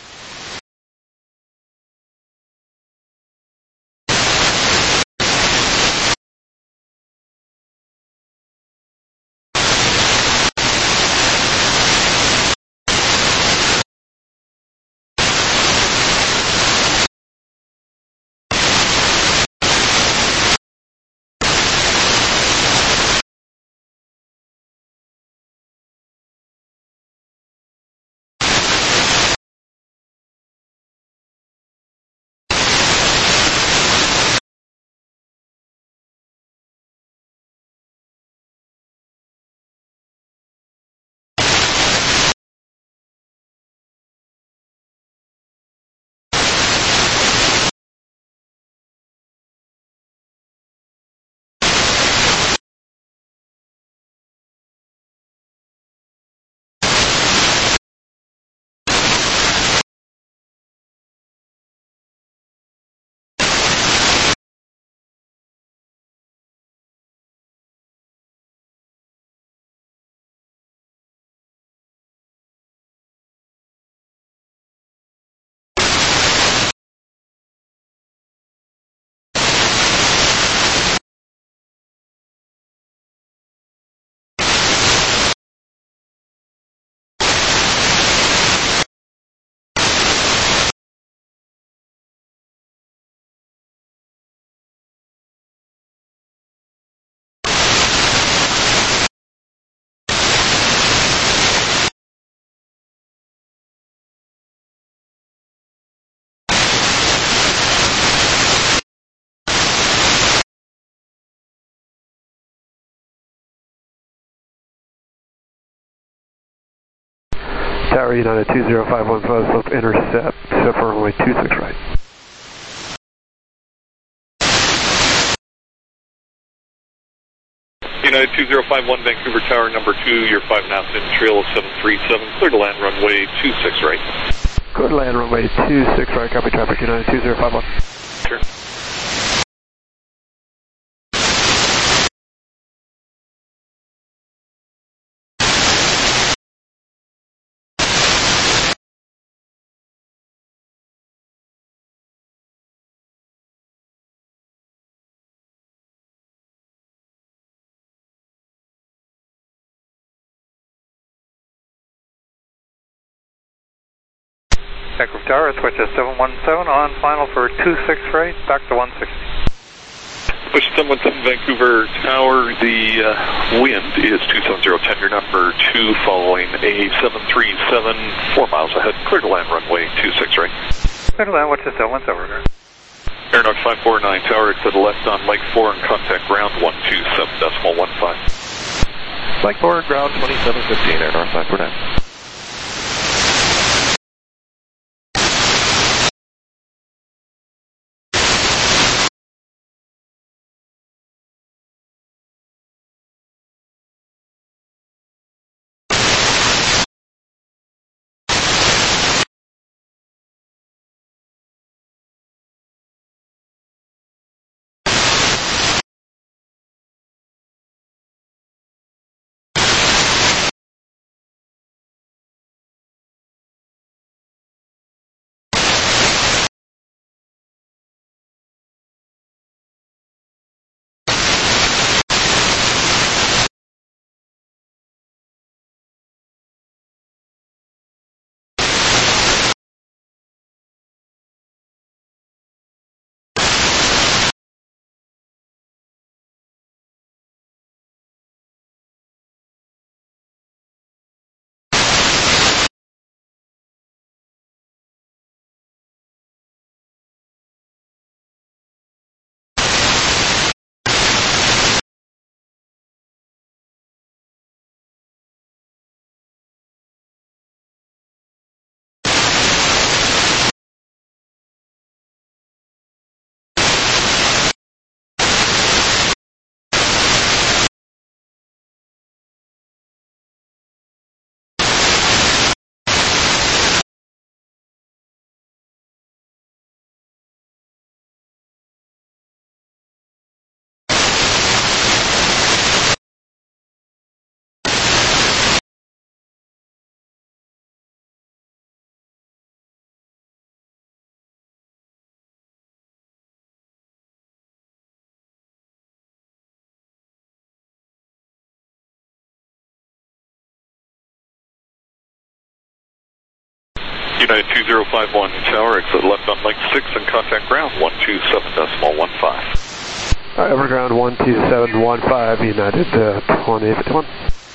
Tower United two zero five one five, slope intercept, set for runway two six right. United two zero five one Vancouver Tower, number two, your five knots in, trail of seven three seven, clear to land, runway two six right. Clear to land, runway two six right, copy traffic, United two zero five one. Sure. Vancouver Tower, switch to seven one seven on final for two six right, back to one sixty. Switch seven one seven Vancouver Tower, the uh, wind is two seven zero, tender number two, following a seven three seven, four miles ahead, clear to land, runway two six right. Clear to land, watch the seven one seven. Air North five four nine Tower, to the left on Mike four and contact ground one two seven decimal one five. Mike four, ground twenty-seven fifteen, Air North five four nine. United two zero five one tower, exit left on Mike six and contact ground one two seven decimal one five. Uh, Everground one two seven one five, United uh, twenty fifty-one.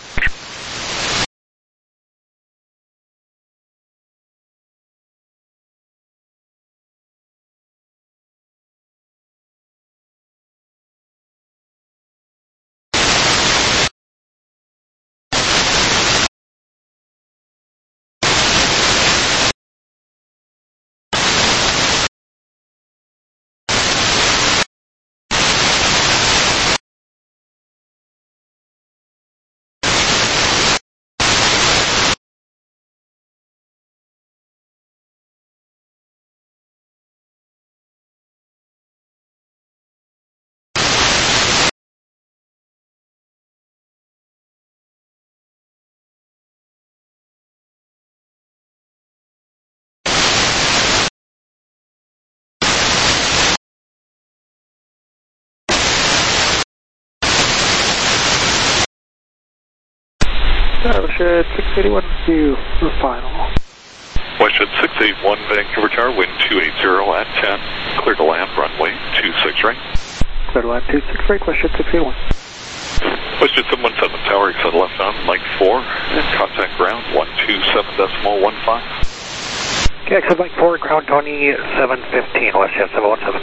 Westjet six eighty-one to the final. Westjet six eighty-one, Vancouver Tower, wind two eighty at ten. Clear to land, runway two six right. Clear to land two six right, Westjet six eighty-one. Westjet seven one seven tower, exit left on Mike four, and contact ground one two seven decimal one five. Okay, exit Mike four, ground twenty-seven fifteen, Westjet seven one seven.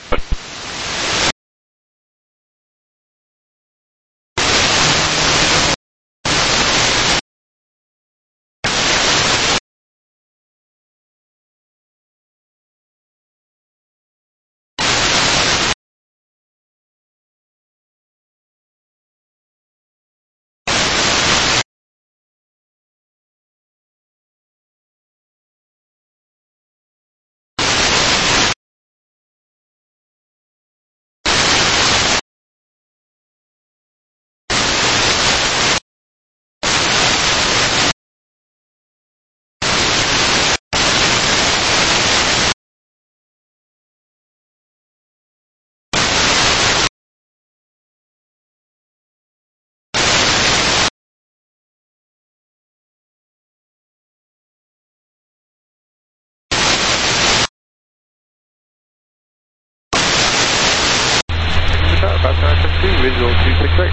Visual two six right.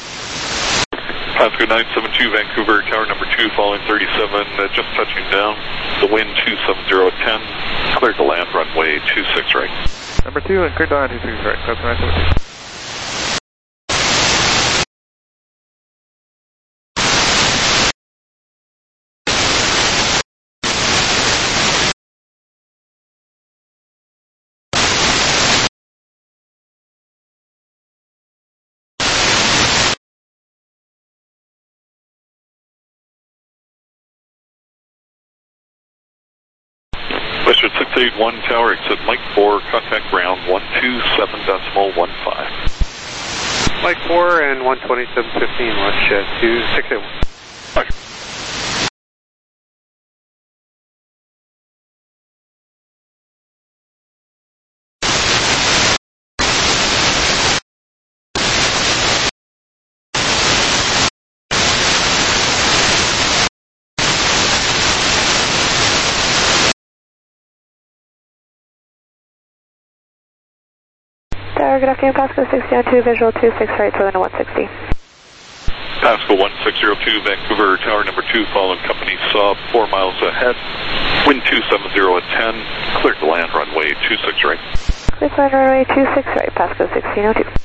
Pasco nine seven two, Vancouver Tower number two, following thirty-seven, uh, just touching down. The wind two seven zero at ten, cleared to land, runway two six right. Number two and cleared to land two six right, Pasco nine seven two. Westjet six eighty-one tower, exit Mike four, contact ground one two seven decimal one five. Mike four and one twenty-seven fifteen, Westjet two six eight-one. Roger. Tower, good afternoon, Pasco six zero two, visual two six right, Southern one sixty. Pasco one six zero two, Vancouver Tower number two, following company sub, four miles ahead. Wind two seven zero at ten, cleared to land, runway two six right. Cleared to land, runway two six right, Pasco sixteen oh two.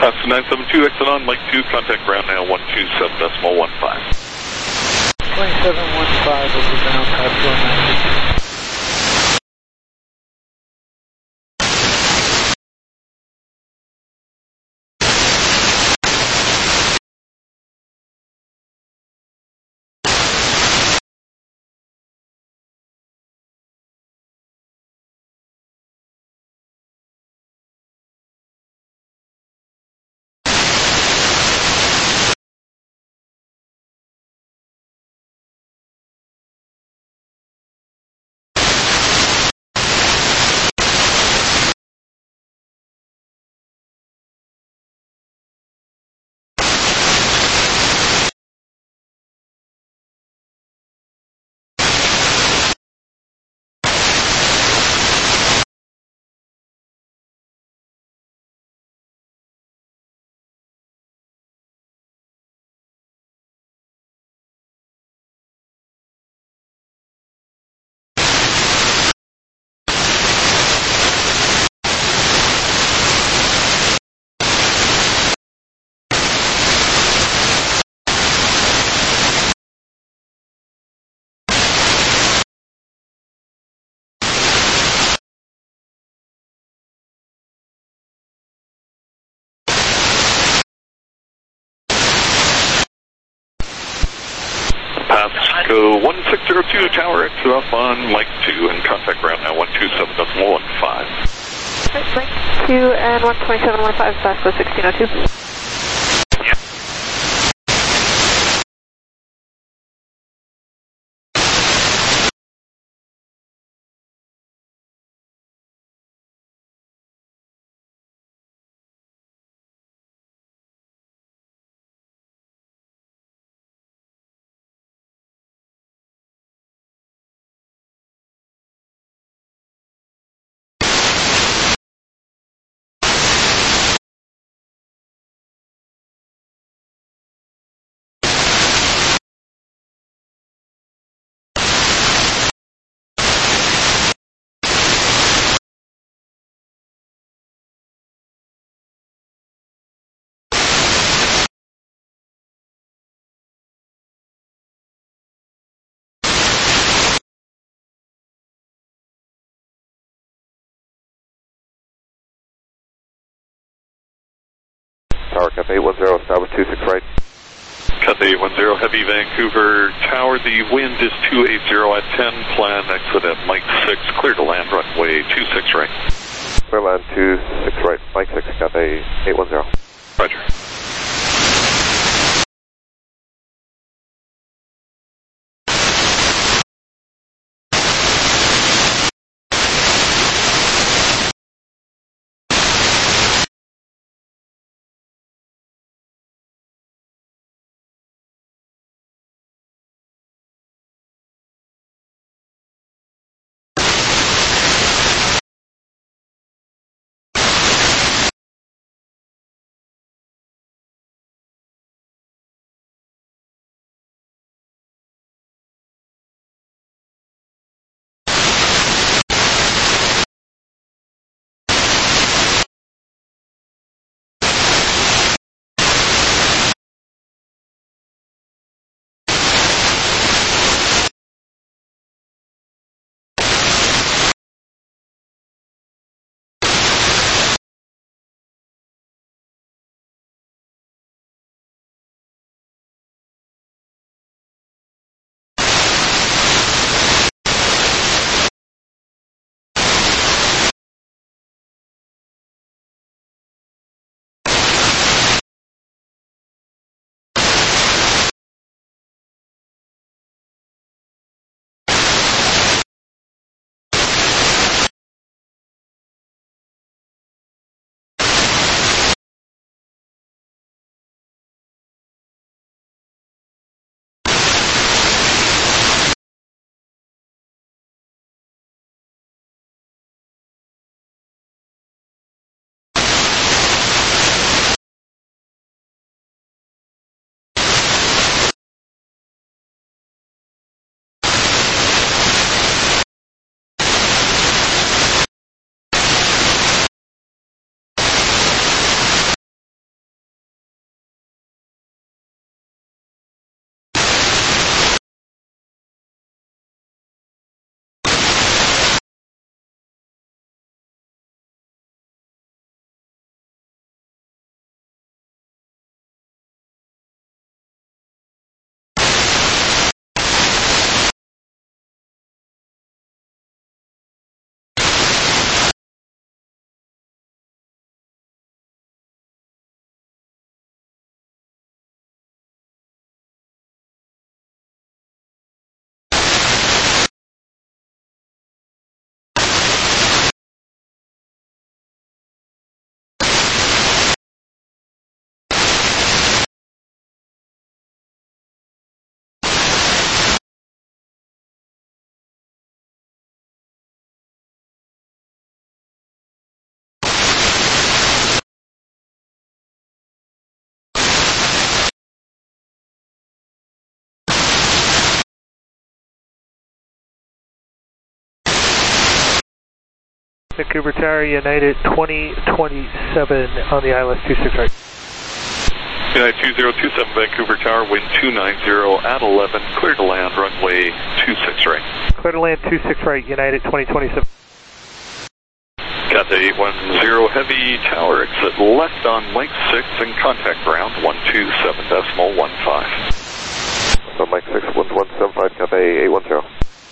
Pasco nine seven two, exit on, Mike two, contact ground now one two seven decimal one five. twenty-seven one five over ground, Pasco nine. Pasco one six zero two, tower exit off on Mike two, and contact ground now one two seven decimal one five. Mike two and one twenty-seven one five, Pasco sixteen oh two. Tower Cathay eight one zero, establish two six right. Cathay eight one zero, heavy Vancouver Tower, the wind is two eighty at ten, plan exit at Mike six, clear to land runway two six right. Clear land two six right, Mike six, Cathay eight one zero. Roger. Vancouver Tower, United twenty twenty-seven on the I L S two six right. United two zero two seven Vancouver Tower, wind two nine zero at eleven, clear to land, runway two six right. Clear to land two six right, United twenty twenty-seven. Cathay eight one zero Heavy, tower exit left on Mike six and contact ground one two seven decimal one five. So Mike six, one one seven five, Cathay eight one zero.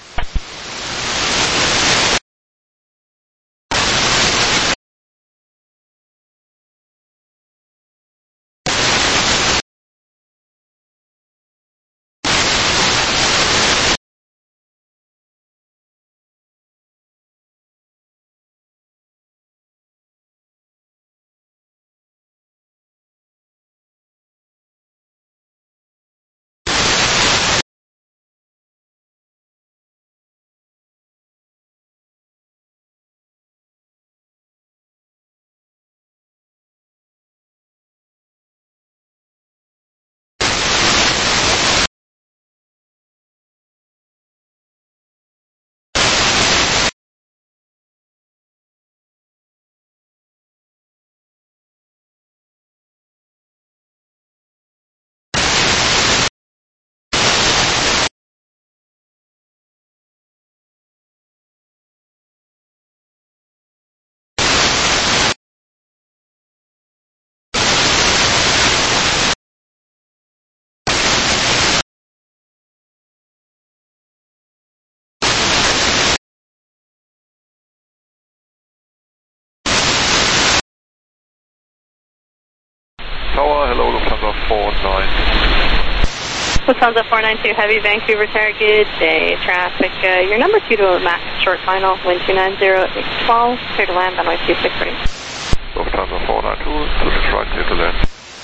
Tower, hello, Lufthansa four nine. Lufthansa four nine two Heavy, Vancouver Tower, good day. Traffic, uh, your number two to max short final, wind two nine zero at twelve, clear to land, runway two six ready. Lufthansa four nine two, two six right, clear to land.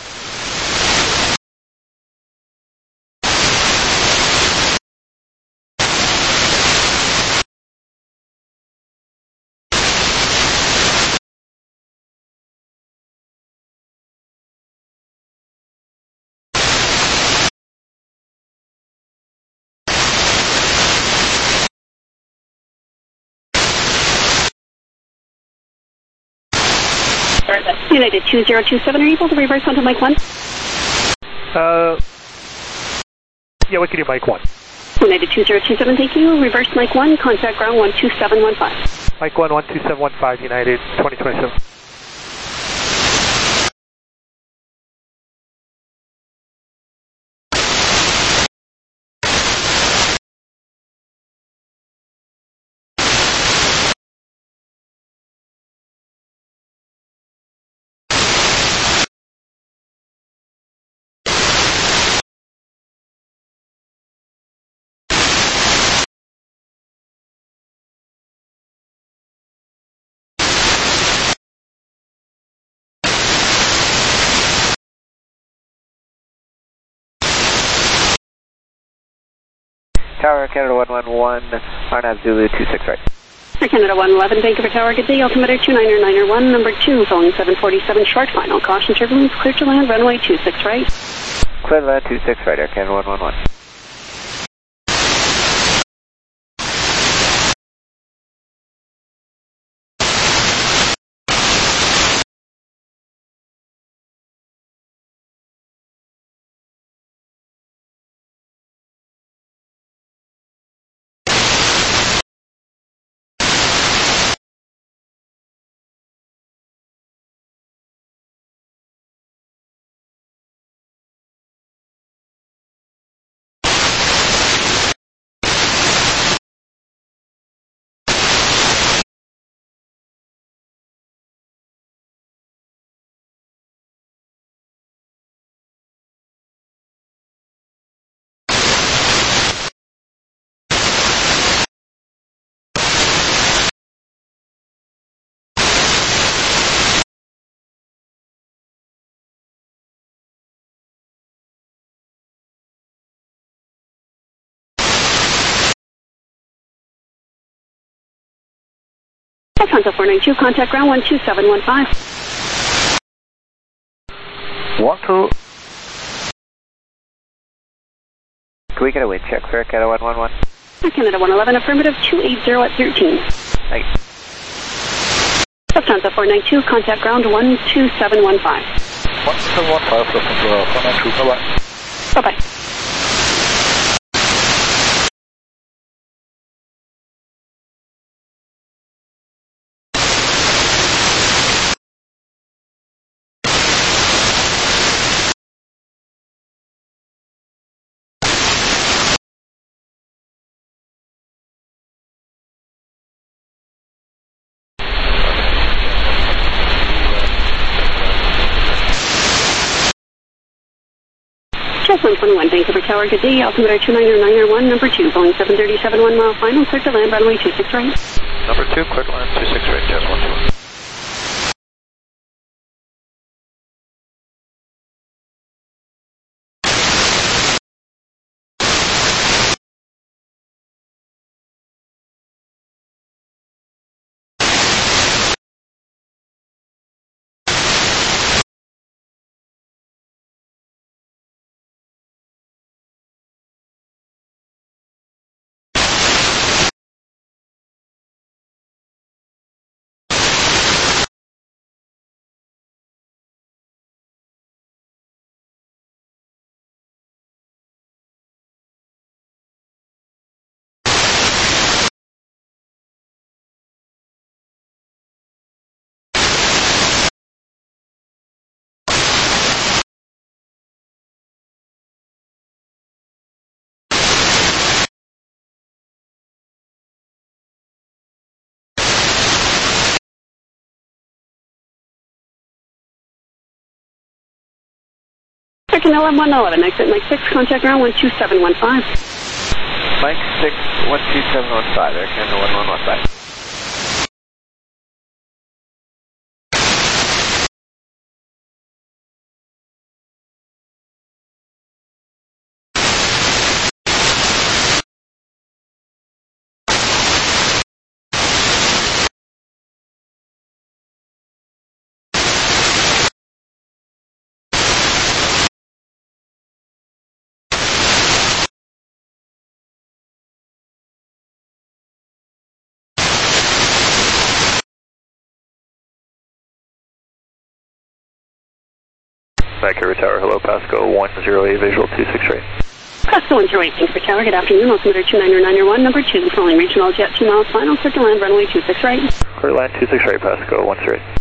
United two zero two seven, are you able to reverse onto Mike one? Uh, yeah, we can do Mike one. United two zero two seven, thank you. Reverse Mike one, contact ground one two seven one five. Mike one, one two seven one five, United twenty twenty-seven. Tower, Canada one one one, R N A V Zulu two six right. Canada one eleven, Vancouver Tower, good day. Altimeter two niner niner one, number two, phone seven forty-seven, short final. Caution turbulence, clear to land, runway two six right. Clear to land two six right, Air Canada one one one. Lufthansa four nine two, contact ground one two seven one five. One, two. Can we get a wind check for Canada one one one? Canada one eleven, affirmative, two eight zero at thirteen. Thanks. Lufthansa four nine two, contact ground one two seven one five. one seven one five, Lufthansa four nine two, bye-bye. Bye-bye. Chess one twenty-one, Vancouver Tower, good day, altimeter two niner niner one, number two, Boeing seven thirty-seven, one mile final, clear to land, runway two six right. Number two, clear to land, two six right, Chess one twenty-one. Second L M one eleven, exit Mike six, contact ground one two seven one five. Mike six, one two seven one five, Air Canada one one one five. Vancouver Tower, hello, Pasco one zero eight, visual two six right. Pasco one zero eight, Vancouver Tower, good afternoon, altimeter two niner niner one, number two, flying regional jet two miles final, clear to land, runway two six right. Clear land two six right, Pasco one zero eight.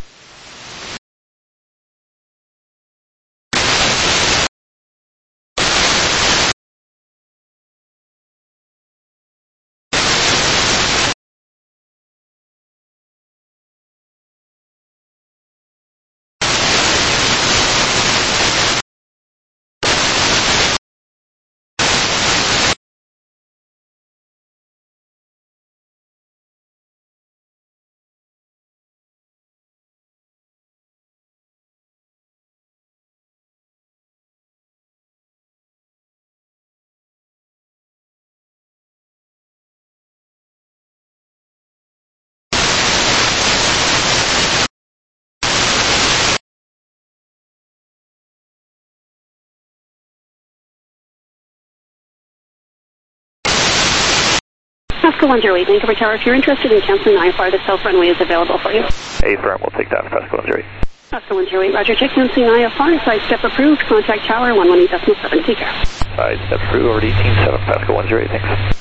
Pasco one zero eight, Vancouver Tower, if you're interested in canceling I F R, the self runway is available for you. A firm, we'll take that, Pasco one zero eight. Pasco one zero eight, roger, check canceling I F R, side step approved, contact tower one one eight point seven, take care. Side step approved, over to eighteen seven, Pasco one zero eight, thanks.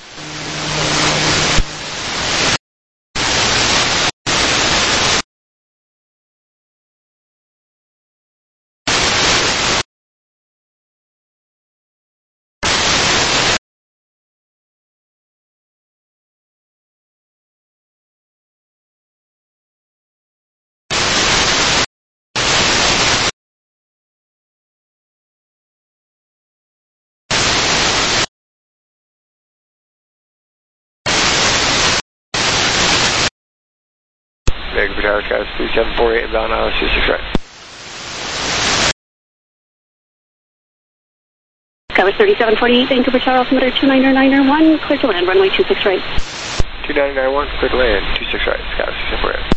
Vancouver Tower, guys, three seven four eight, inbound, I two six right. Skywest thirty-seven forty-eight, Vancouver Tower, altimeter two niner niner one, clear to land, runway two six right. two niner niner one, clear to land, two six right, Skywest three seven four eight.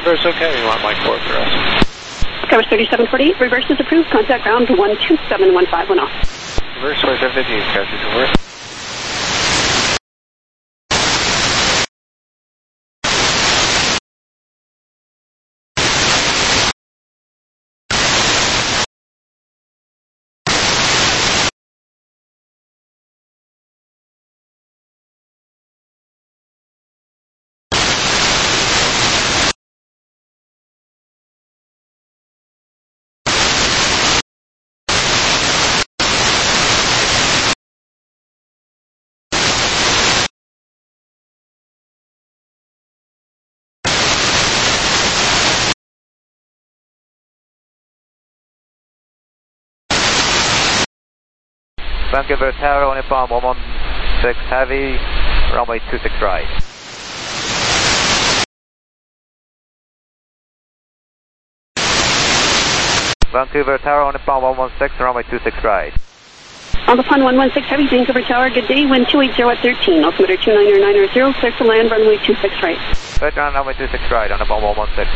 reverse okay? You want Mike four for us? Coverage thirty-seven forty-eight, reverse is approved. Contact ground one two seven one five, one off. Reverse twenty-seven fifty-eight, Sky two two four. Vancouver Tower, on Nepal, one one six heavy, runway two six right. Vancouver Tower, on Nepal, one one six, runway two six right. On the pun one one six Heavy, Vancouver Tower, good day, wind two eight zero at thirteen, altimeter two niner niner zero, clear to land, runway two six right. Clear to land, runway two six right, on the one one six.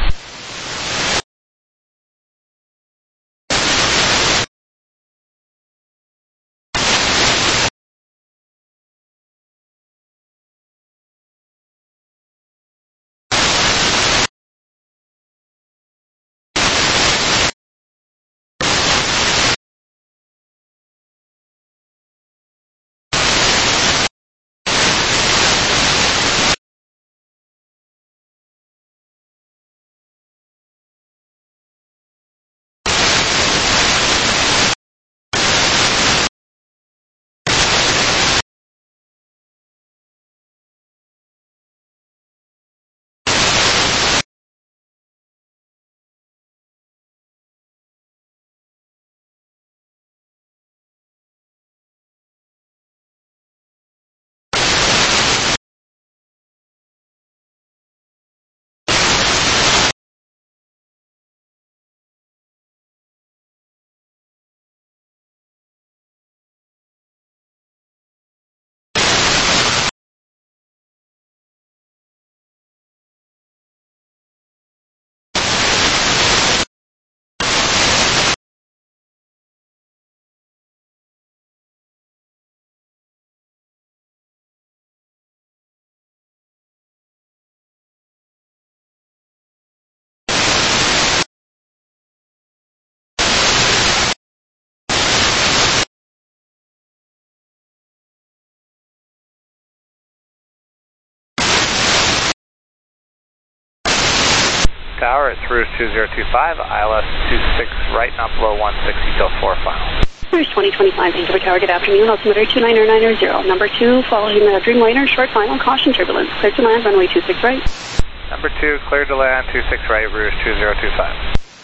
Tower, it's Rouge two zero two five, I L S two six right, not below one sixty till four final. Rouge twenty twenty-five, Vancouver Tower, good afternoon, altimeter two niner niner zero. Number two, following the Dreamliner, short final, caution turbulence, clear to land, runway two six right. Number two, clear to land, two six right, Rouge two zero two five.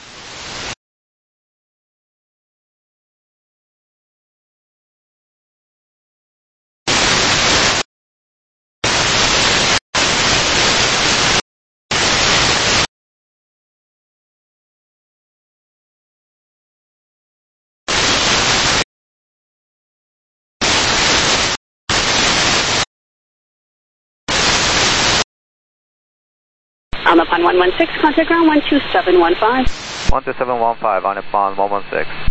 On the pun one one six, contact ground one two seven one five. one two seven one five, on the pond one one six.